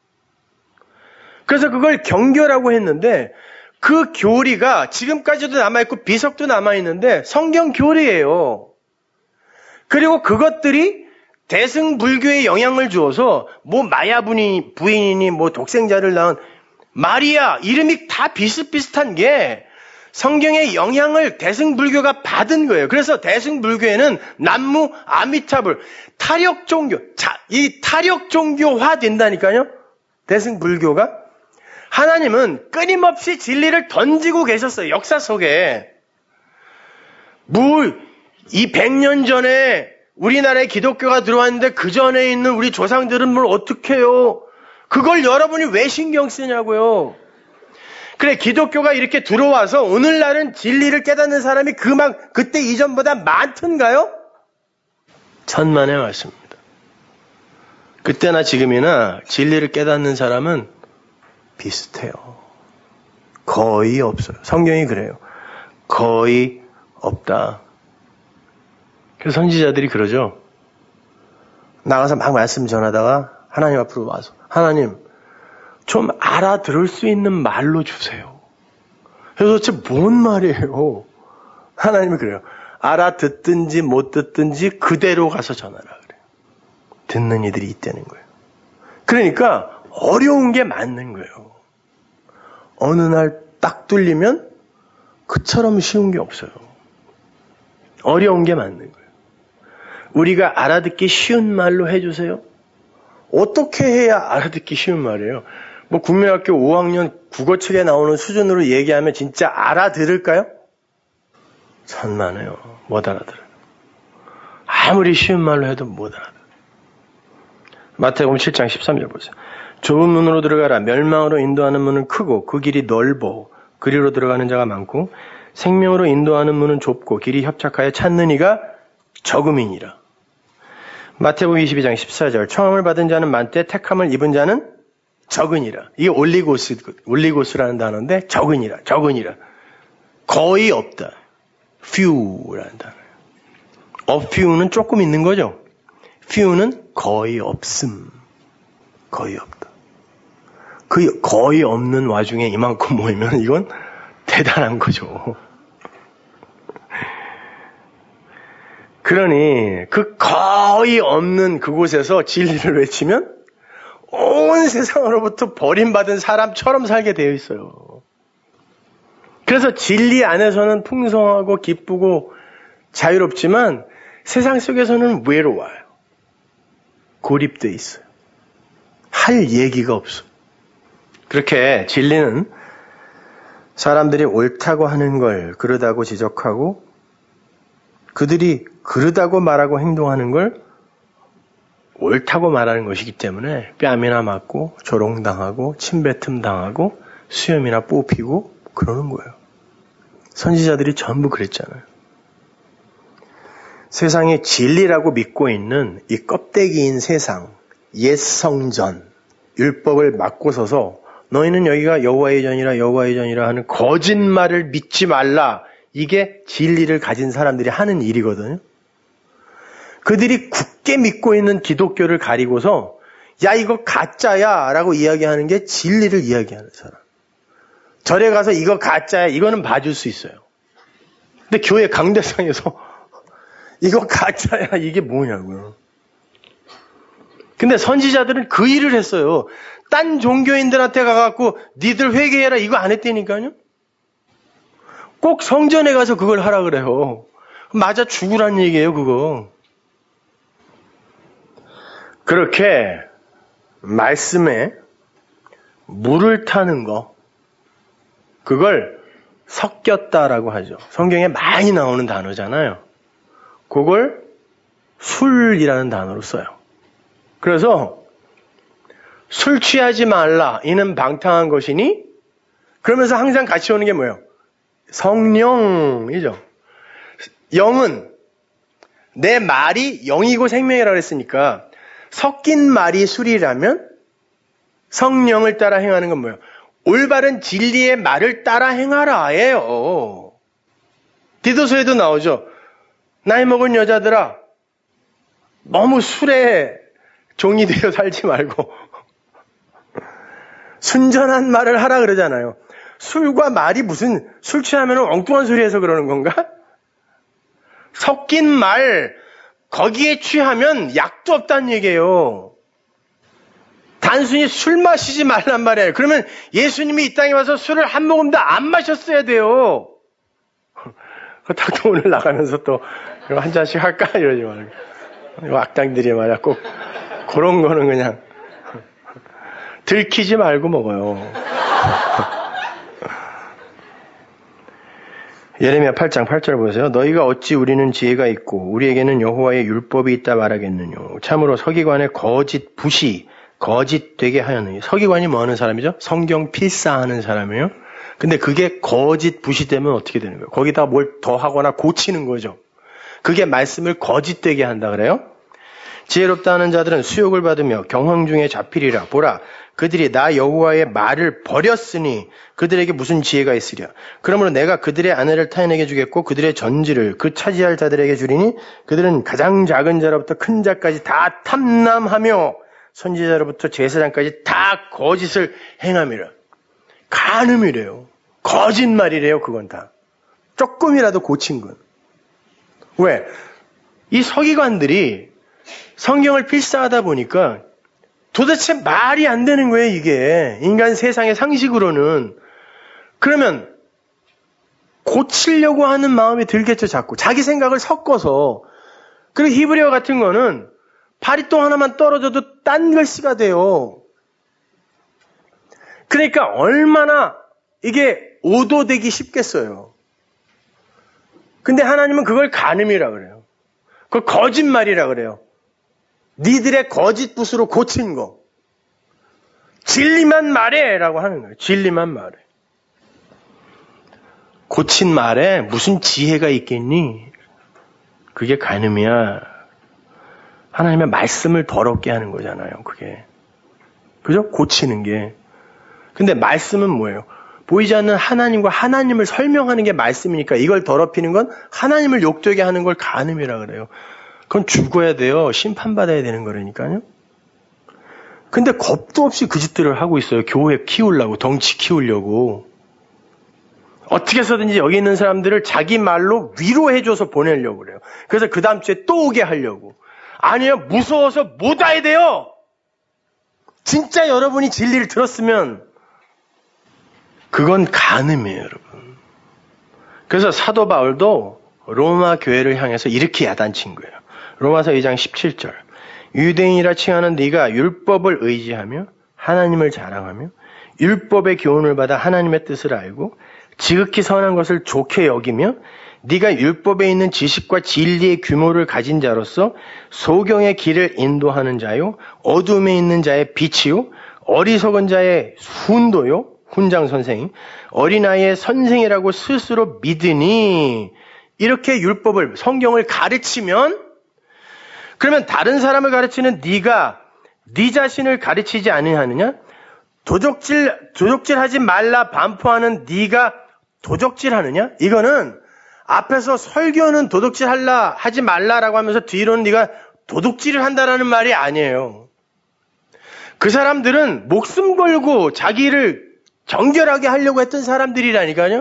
그래서 그걸 경교라고 했는데 그 교리가 지금까지도 남아있고 비석도 남아있는데 성경 교리예요. 그리고 그것들이 대승불교에 영향을 주어서 뭐 마야 부인이니 뭐 독생자를 낳은 마리아 이름이 다 비슷비슷한 게 성경의 영향을 대승불교가 받은 거예요. 그래서 대승불교에는 남무, 아미타불, 타력종교, 자, 이 타력종교화 된다니까요. 대승불교가. 하나님은 끊임없이 진리를 던지고 계셨어요. 역사 속에. 뭐, 이 백 년 전에 우리나라에 기독교가 들어왔는데 그 전에 있는 우리 조상들은 뭘 어떻게 해요? 그걸 여러분이 왜 신경 쓰냐고요. 그래 기독교가 이렇게 들어와서 오늘날은 진리를 깨닫는 사람이 그만 그때 이전보다 많던가요? 천만의 말씀입니다. 그때나 지금이나 진리를 깨닫는 사람은 비슷해요. 거의 없어요. 성경이 그래요. 거의 없다. 그래서 선지자들이 그러죠. 나가서 막 말씀 전하다가 하나님 앞으로 와서 하나님 좀 알아들을 수 있는 말로 주세요. 그래서 도대체 뭔 말이에요? 하나님이 그래요. 알아듣든지 못 듣든지 그대로 가서 전하라 그래요. 듣는 이들이 있다는 거예요. 그러니까 어려운 게 맞는 거예요. 어느 날 딱 뚫리면 그처럼 쉬운 게 없어요. 어려운 게 맞는 거예요. 우리가 알아듣기 쉬운 말로 해주세요. 어떻게 해야 알아듣기 쉬운 말이에요? 뭐 국민학교 오 학년 국어책에 나오는 수준으로 얘기하면 진짜 알아들을까요? 천만에요. 못 알아들어요. 아무리 쉬운 말로 해도 못 알아들어요. 마태복음 칠 장 십삼 절 보세요. 좁은 문으로 들어가라. 멸망으로 인도하는 문은 크고 그 길이 넓어 그리로 들어가는 자가 많고 생명으로 인도하는 문은 좁고 길이 협착하여 찾는 이가 적음이니라. 마태복음 이십이 장 십사 절 청함을 받은 자는 많되 택함을 입은 자는 적으니라. 이게 올리고스, 올리고스라는 단어인데 적으니라, 적으니라. 거의 없다. few라는 단어예요. a few는 조금 있는 거죠. few는 거의 없음. 거의 없다. 그 거의 없는 와중에 이만큼 모이면 이건 대단한 거죠. 그러니 그 거의 없는 그곳에서 진리를 외치면 온 세상으로부터 버림받은 사람처럼 살게 되어 있어요. 그래서 진리 안에서는 풍성하고 기쁘고 자유롭지만 세상 속에서는 외로워요. 고립되어 있어요. 할 얘기가 없어. 그렇게 진리는 사람들이 옳다고 하는 걸 그르다고 지적하고 그들이 그르다고 말하고 행동하는 걸 옳다고 말하는 것이기 때문에 뺨이나 맞고 조롱당하고 침뱉음 당하고 수염이나 뽑히고 그러는 거예요. 선지자들이 전부 그랬잖아요. 세상에 진리라고 믿고 있는 이 껍데기인 세상, 옛 성전, 율법을 막고 서서 너희는 여기가 여호와의 전이라 여호와의 전이라 하는 거짓말을 믿지 말라. 이게 진리를 가진 사람들이 하는 일이거든요. 그들이 굳게 믿고 있는 기독교를 가리고서 야 이거 가짜야 라고 이야기하는 게 진리를 이야기하는 사람. 절에 가서 이거 가짜야 이거는 봐줄 수 있어요. 근데 교회 강대상에서 이거 가짜야 이게 뭐냐고요. 근데 선지자들은 그 일을 했어요. 딴 종교인들한테 가갖고 니들 회개해라 이거 안 했다니까요. 꼭 성전에 가서 그걸 하라 그래요. 맞아 죽으란 얘기예요 그거. 그렇게 말씀에 물을 타는 거 그걸 섞였다라고 하죠. 성경에 많이 나오는 단어잖아요. 그걸 술이라는 단어로 써요. 그래서 술 취하지 말라 이는 방탕한 것이니 그러면서 항상 같이 오는 게 뭐예요? 성령이죠. 영은 내 말이 영이고 생명이라고 했으니까 섞인 말이 술이라면 성령을 따라 행하는 건 뭐예요? 올바른 진리의 말을 따라 행하라예요. 디도서에도 나오죠. 나이 먹은 여자들아 너무 술에 종이 되어 살지 말고 순전한 말을 하라 그러잖아요. 술과 말이 무슨 술 취하면 엉뚱한 소리 해서 그러는 건가? 섞인 말 거기에 취하면 약도 없다는 얘기예요. 단순히 술 마시지 말란 말이에요. 그러면 예수님이 이 땅에 와서 술을 한 모금도 안 마셨어야 돼요. 딱 오늘 나가면서 또 한 잔씩 할까? 이러지 말고. 악당들이 말이야. 꼭 그런 거는 그냥 들키지 말고 먹어요. 예레미야 팔 장 팔 절 보세요. 너희가 어찌 우리는 지혜가 있고 우리에게는 여호와의 율법이 있다 말하겠느냐. 참으로 서기관의 거짓 부시 거짓 되게 하였느니. 서기관이 뭐 하는 사람이죠? 성경 필사하는 사람이에요. 근데 그게 거짓 부시되면 어떻게 되는 거예요? 거기다 뭘 더하거나 고치는 거죠. 그게 말씀을 거짓되게 한다 그래요. 지혜롭다 하는 자들은 수욕을 받으며 경황 중에 잡히리라. 보라 그들이 나 여호와의 말을 버렸으니 그들에게 무슨 지혜가 있으랴. 그러므로 내가 그들의 아내를 타인에게 주겠고 그들의 전지를 그 차지할 자들에게 주리니 그들은 가장 작은 자로부터 큰 자까지 다 탐남하며 선지자로부터 제사장까지 다 거짓을 행함이라. 간음이래요. 거짓말이래요. 그건 다. 조금이라도 고친 건. 왜? 이 서기관들이 성경을 필사하다 보니까 도대체 말이 안 되는 거예요, 이게. 인간 세상의 상식으로는. 그러면 고치려고 하는 마음이 들겠죠, 자꾸. 자기 생각을 섞어서. 그리고 히브리어 같은 거는 바리똥 하나만 떨어져도 딴 글씨가 돼요. 그러니까 얼마나 이게 오도되기 쉽겠어요. 근데 하나님은 그걸 간음이라 그래요. 그걸 거짓말이라 그래요. 니들의 거짓 붓으로 고친 거. 진리만 말해 라고 하는 거예요. 진리만 말해. 고친 말에 무슨 지혜가 있겠니? 그게 간음이야. 하나님의 말씀을 더럽게 하는 거잖아요, 그게. 그죠? 고치는 게. 근데 말씀은 뭐예요? 보이지 않는 하나님과 하나님을 설명하는 게 말씀이니까 이걸 더럽히는 건 하나님을 욕되게 하는 걸 간음이라 그래요. 그건 죽어야 돼요. 심판받아야 되는 거라니까요. 근데 겁도 없이 그 짓들을 하고 있어요. 교회 키우려고, 덩치 키우려고. 어떻게 해서든지 여기 있는 사람들을 자기 말로 위로해줘서 보내려고 그래요. 그래서 그 다음 주에 또 오게 하려고. 아니요, 무서워서 못 와야 돼요. 진짜 여러분이 진리를 들었으면 그건 간음이에요, 여러분. 그래서 사도 바울도 로마 교회를 향해서 이렇게 야단친 거예요. 로마서 이 장 십칠 절. 유대인이라 칭하는 네가 율법을 의지하며 하나님을 자랑하며 율법의 교훈을 받아 하나님의 뜻을 알고 지극히 선한 것을 좋게 여기며 네가 율법에 있는 지식과 진리의 규모를 가진 자로서 소경의 길을 인도하는 자요 어둠에 있는 자의 빛이요 어리석은 자의 훈도요 훈장 선생 어린아이의 선생이라고 스스로 믿으니 이렇게 율법을 성경을 가르치면 그러면 다른 사람을 가르치는 네가 네 자신을 가르치지 아니하느냐? 도적질 도적질하지 말라 반포하는 네가 도적질하느냐? 이거는 앞에서 설교는 도둑질할라 하지 말라라고 하면서 뒤로는 네가 도둑질을 한다라는 말이 아니에요. 그 사람들은 목숨 걸고 자기를 정결하게 하려고 했던 사람들이라니까요.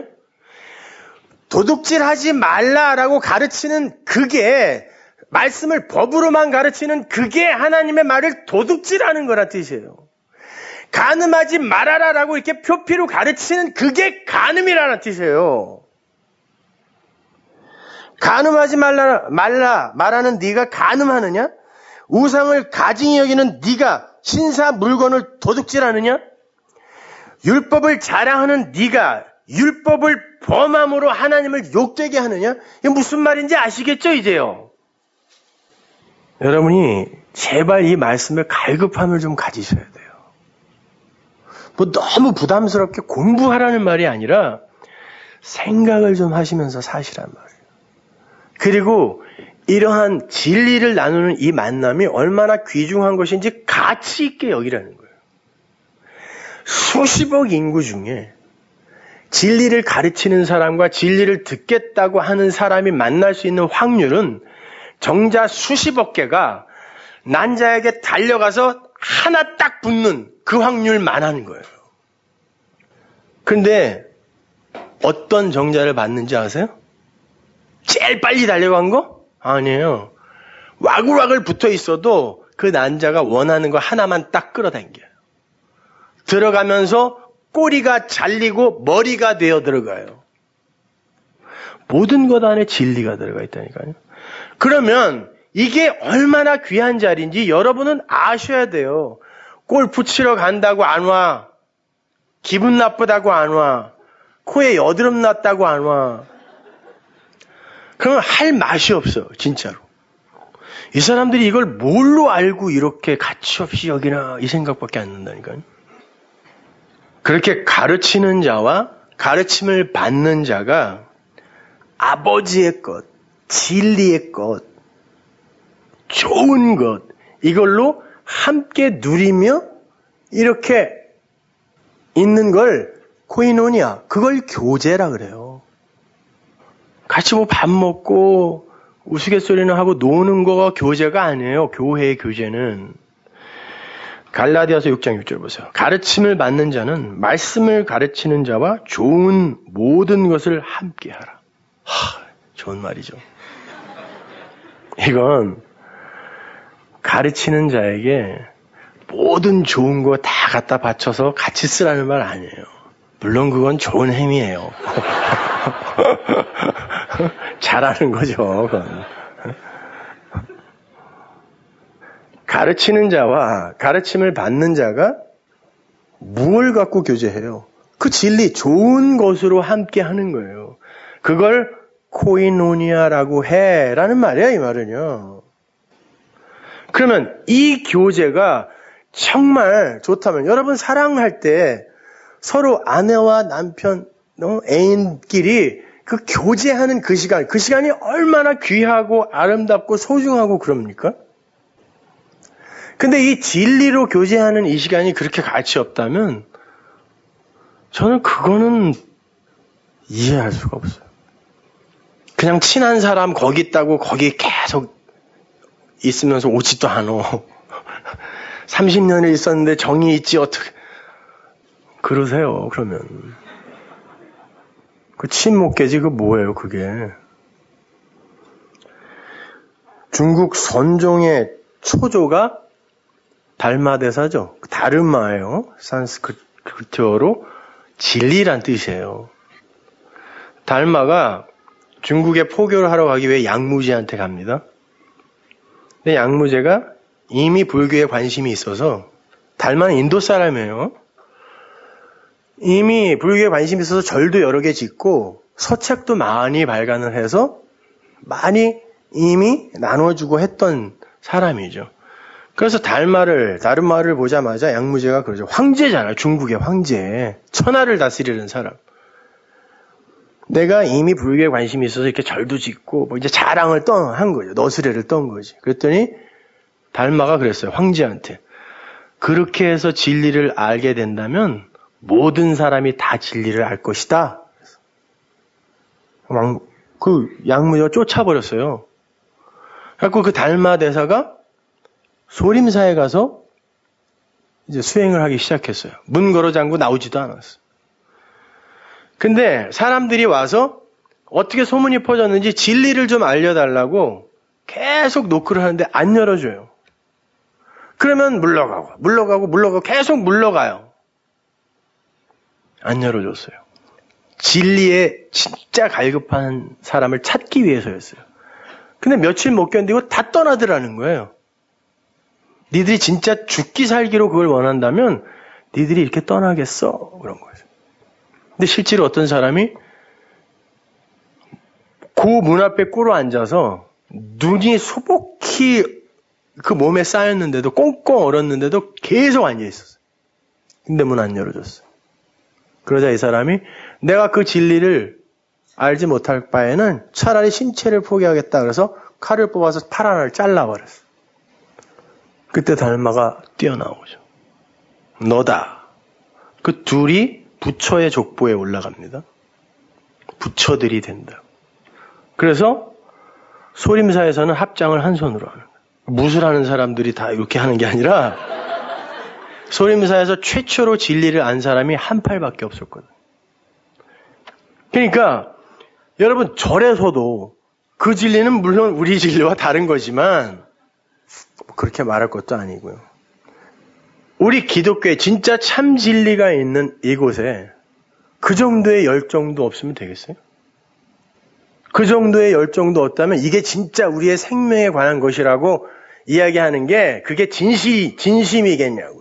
도둑질하지 말라라고 가르치는 그게 말씀을 법으로만 가르치는 그게 하나님의 말을 도둑질하는 거란 뜻이에요. 간음하지 말아라라고 이렇게 표피로 가르치는 그게 간음이라는 뜻이에요. 간음하지 말라, 말라 말하는 네가 간음하느냐? 우상을 가증히 여기는 네가 신사 물건을 도둑질하느냐? 율법을 자랑하는 네가 율법을 범함으로 하나님을 욕되게 하느냐? 이게 무슨 말인지 아시겠죠, 이제요? 여러분이 제발 이 말씀에 갈급함을 좀 가지셔야 돼요. 뭐 너무 부담스럽게 공부하라는 말이 아니라 생각을 좀 하시면서 사시란 말이에요. 그리고 이러한 진리를 나누는 이 만남이 얼마나 귀중한 것인지 가치 있게 여기라는 거예요. 수십억 인구 중에 진리를 가르치는 사람과 진리를 듣겠다고 하는 사람이 만날 수 있는 확률은 정자 수십억 개가 난자에게 달려가서 하나 딱 붙는 그 확률만 하는 거예요. 근데 어떤 정자를 받는지 아세요? 제일 빨리 달려간 거? 아니에요. 와글와글 붙어 있어도 그 난자가 원하는 거 하나만 딱 끌어당겨요. 들어가면서 꼬리가 잘리고 머리가 되어 들어가요. 모든 것 안에 진리가 들어가 있다니까요. 그러면 이게 얼마나 귀한 자리인지 여러분은 아셔야 돼요. 골프 치러 간다고 안 와. 기분 나쁘다고 안 와. 코에 여드름 났다고 안 와. 그러면 할 맛이 없어요. 진짜로. 이 사람들이 이걸 뭘로 알고 이렇게 가치없이 여기나 이 생각밖에 안 든다니까요. 그렇게 가르치는 자와 가르침을 받는 자가 아버지의 것, 진리의 것, 좋은 것, 이걸로 함께 누리며 이렇게 있는 걸 코이노니아, 그걸 교제라 그래요. 같이 뭐 밥 먹고 우스갯소리는 하고 노는 거가 교제가 아니에요. 교회의 교제는. 갈라디아서 육 장 육 절 보세요. 가르침을 받는 자는 말씀을 가르치는 자와 좋은 모든 것을 함께 하라. 하, 좋은 말이죠. 이건 가르치는 자에게 모든 좋은 거 다 갖다 바쳐서 같이 쓰라는 말 아니에요. 물론 그건 좋은 행위예요. 잘하는 거죠. 그건. 가르치는 자와 가르침을 받는 자가 무엇을 갖고 교제해요? 그 진리, 좋은 것으로 함께 하는 거예요. 그걸 코이노니아라고 해라는 말이야, 이 말은요. 그러면 이 교제가 정말 좋다면 여러분 사랑할 때 서로 아내와 남편 어, 애인끼리 그 교제하는 그 시간, 그 시간이 얼마나 귀하고 아름답고 소중하고 그럽니까? 근데 이 진리로 교제하는 이 시간이 그렇게 가치 없다면 저는 그거는 이해할 수가 없어요. 그냥 친한 사람 거기 있다고 거기 계속 있으면서 오지도 않아. 삼십 년을 있었는데 정이 있지 어떻게 그러세요. 그러면 그 친목계지 그 뭐예요 그게. 중국 선종의 초조가 달마대사죠. 다르마예요. 산스크리트어로 진리란 뜻이에요. 달마가 중국에 포교를 하러 가기 위해 양무제한테 갑니다. 근데 양무제가 이미 불교에 관심이 있어서, 달마는 인도 사람이에요. 이미 불교에 관심이 있어서 절도 여러 개 짓고 서책도 많이 발간을 해서 많이 이미 나눠주고 했던 사람이죠. 그래서 달마를, 다른마를 보자마자 양무제가 그러죠. 황제잖아요. 중국의 황제. 천하를 다스리는 사람. 내가 이미 불교에 관심이 있어서 이렇게 절도 짓고 뭐 이제 자랑을 떠 한 거죠. 너스레를 떤 거지. 그랬더니 달마가 그랬어요. 황제한테. 그렇게 해서 진리를 알게 된다면 모든 사람이 다 진리를 알 것이다. 그 양무제가 쫓아버렸어요. 그래서 그 달마 대사가 소림사에 가서 이제 수행을 하기 시작했어요. 문 걸어 잠고 나오지도 않았어요. 근데 사람들이 와서 어떻게 소문이 퍼졌는지 진리를 좀 알려달라고 계속 노크를 하는데 안 열어줘요. 그러면 물러가고 물러가고 물러가고 계속 물러가요. 안 열어줬어요. 진리에 진짜 갈급한 사람을 찾기 위해서였어요. 근데 며칠 못 견디고 다 떠나더라는 거예요. 니들이 진짜 죽기 살기로 그걸 원한다면 니들이 이렇게 떠나겠어? 그런 거죠. 근데 실제로 어떤 사람이 그 문 앞에 꿇어 앉아서 눈이 소복히 그 몸에 쌓였는데도 꽁꽁 얼었는데도 계속 앉아 있었어요. 근데 문 안 열어줬어요. 그러자 이 사람이 내가 그 진리를 알지 못할 바에는 차라리 신체를 포기하겠다 그래서 칼을 뽑아서 팔 하나를 잘라버렸어요. 그때 달마가 뛰어나오죠. 너다. 그 둘이 부처의 족보에 올라갑니다. 부처들이 된다. 그래서 소림사에서는 합장을 한 손으로 하는 거예요. 무술하는 사람들이 다 이렇게 하는 게 아니라 소림사에서 최초로 진리를 안 사람이 한 팔밖에 없었거든요. 그러니까 여러분 절에서도 그 진리는 물론 우리 진리와 다른 거지만 그렇게 말할 것도 아니고요. 우리 기독교에 진짜 참 진리가 있는 이곳에 그 정도의 열정도 없으면 되겠어요? 그 정도의 열정도 없다면 이게 진짜 우리의 생명에 관한 것이라고 이야기하는 게 그게 진시, 진심이겠냐고요.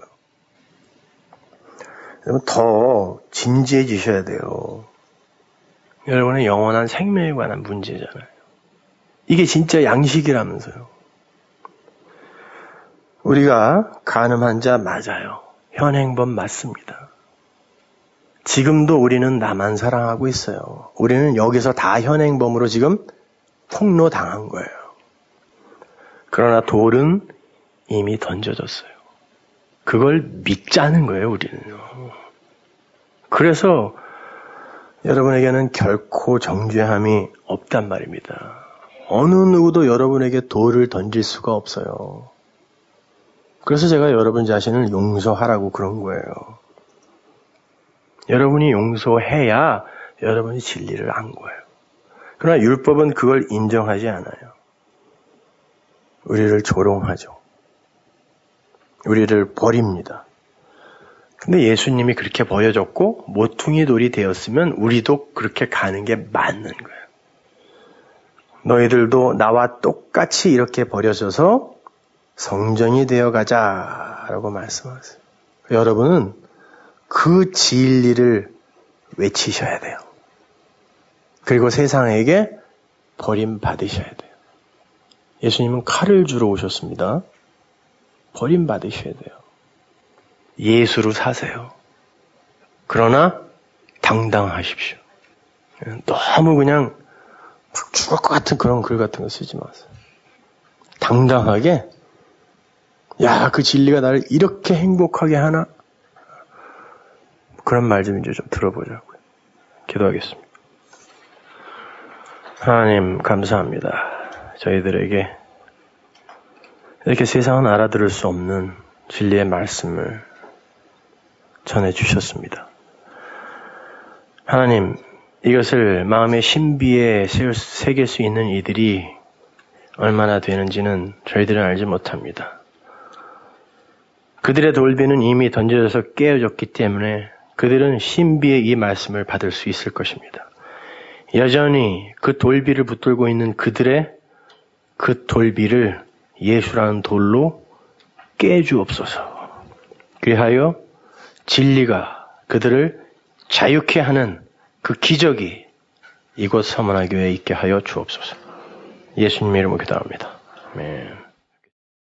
여러분 더 진지해지셔야 돼요. 여러분의 영원한 생명에 관한 문제잖아요. 이게 진짜 양식이라면서요. 우리가 간음한 자 맞아요. 현행범 맞습니다. 지금도 우리는 나만 사랑하고 있어요. 우리는 여기서 다 현행범으로 지금 폭로당한 거예요. 그러나 돌은 이미 던져졌어요. 그걸 믿자는 거예요, 우리는요. 그래서 여러분에게는 결코 정죄함이 없단 말입니다. 어느 누구도 여러분에게 돌을 던질 수가 없어요. 그래서 제가 여러분 자신을 용서하라고 그런 거예요. 여러분이 용서해야 여러분이 진리를 안 거예요. 그러나 율법은 그걸 인정하지 않아요. 우리를 조롱하죠. 우리를 버립니다. 근데 예수님이 그렇게 버려졌고 모퉁이 돌이 되었으면 우리도 그렇게 가는 게 맞는 거예요. 너희들도 나와 똑같이 이렇게 버려져서 성전이 되어가자라고 말씀하세요. 여러분은 그 진리를 외치셔야 돼요. 그리고 세상에게 버림받으셔야 돼요. 예수님은 칼을 주러 오셨습니다. 버림받으셔야 돼요. 예수로 사세요. 그러나 당당하십시오. 너무 그냥 막 죽을 것 같은 그런 글 같은 거 쓰지 마세요. 당당하게, 야, 그 진리가 나를 이렇게 행복하게 하나? 그런 말 좀 이제 좀 들어보자고요. 기도하겠습니다. 하나님, 감사합니다. 저희들에게 이렇게 세상은 알아들을 수 없는 진리의 말씀을 전해주셨습니다. 하나님, 이것을 마음의 신비에 새길 수 있는 이들이 얼마나 되는지는 저희들은 알지 못합니다. 그들의 돌비는 이미 던져져서 깨어졌기 때문에 그들은 신비의 이 말씀을 받을 수 있을 것입니다. 여전히 그 돌비를 붙들고 있는 그들의 그 돌비를 예수라는 돌로 깨주옵소서. 그리하여 진리가 그들을 자유케 하는 그 기적이 이곳 서문화교회에 있게 하여 주옵소서. 예수님 이름으로 기도합니다. 아멘.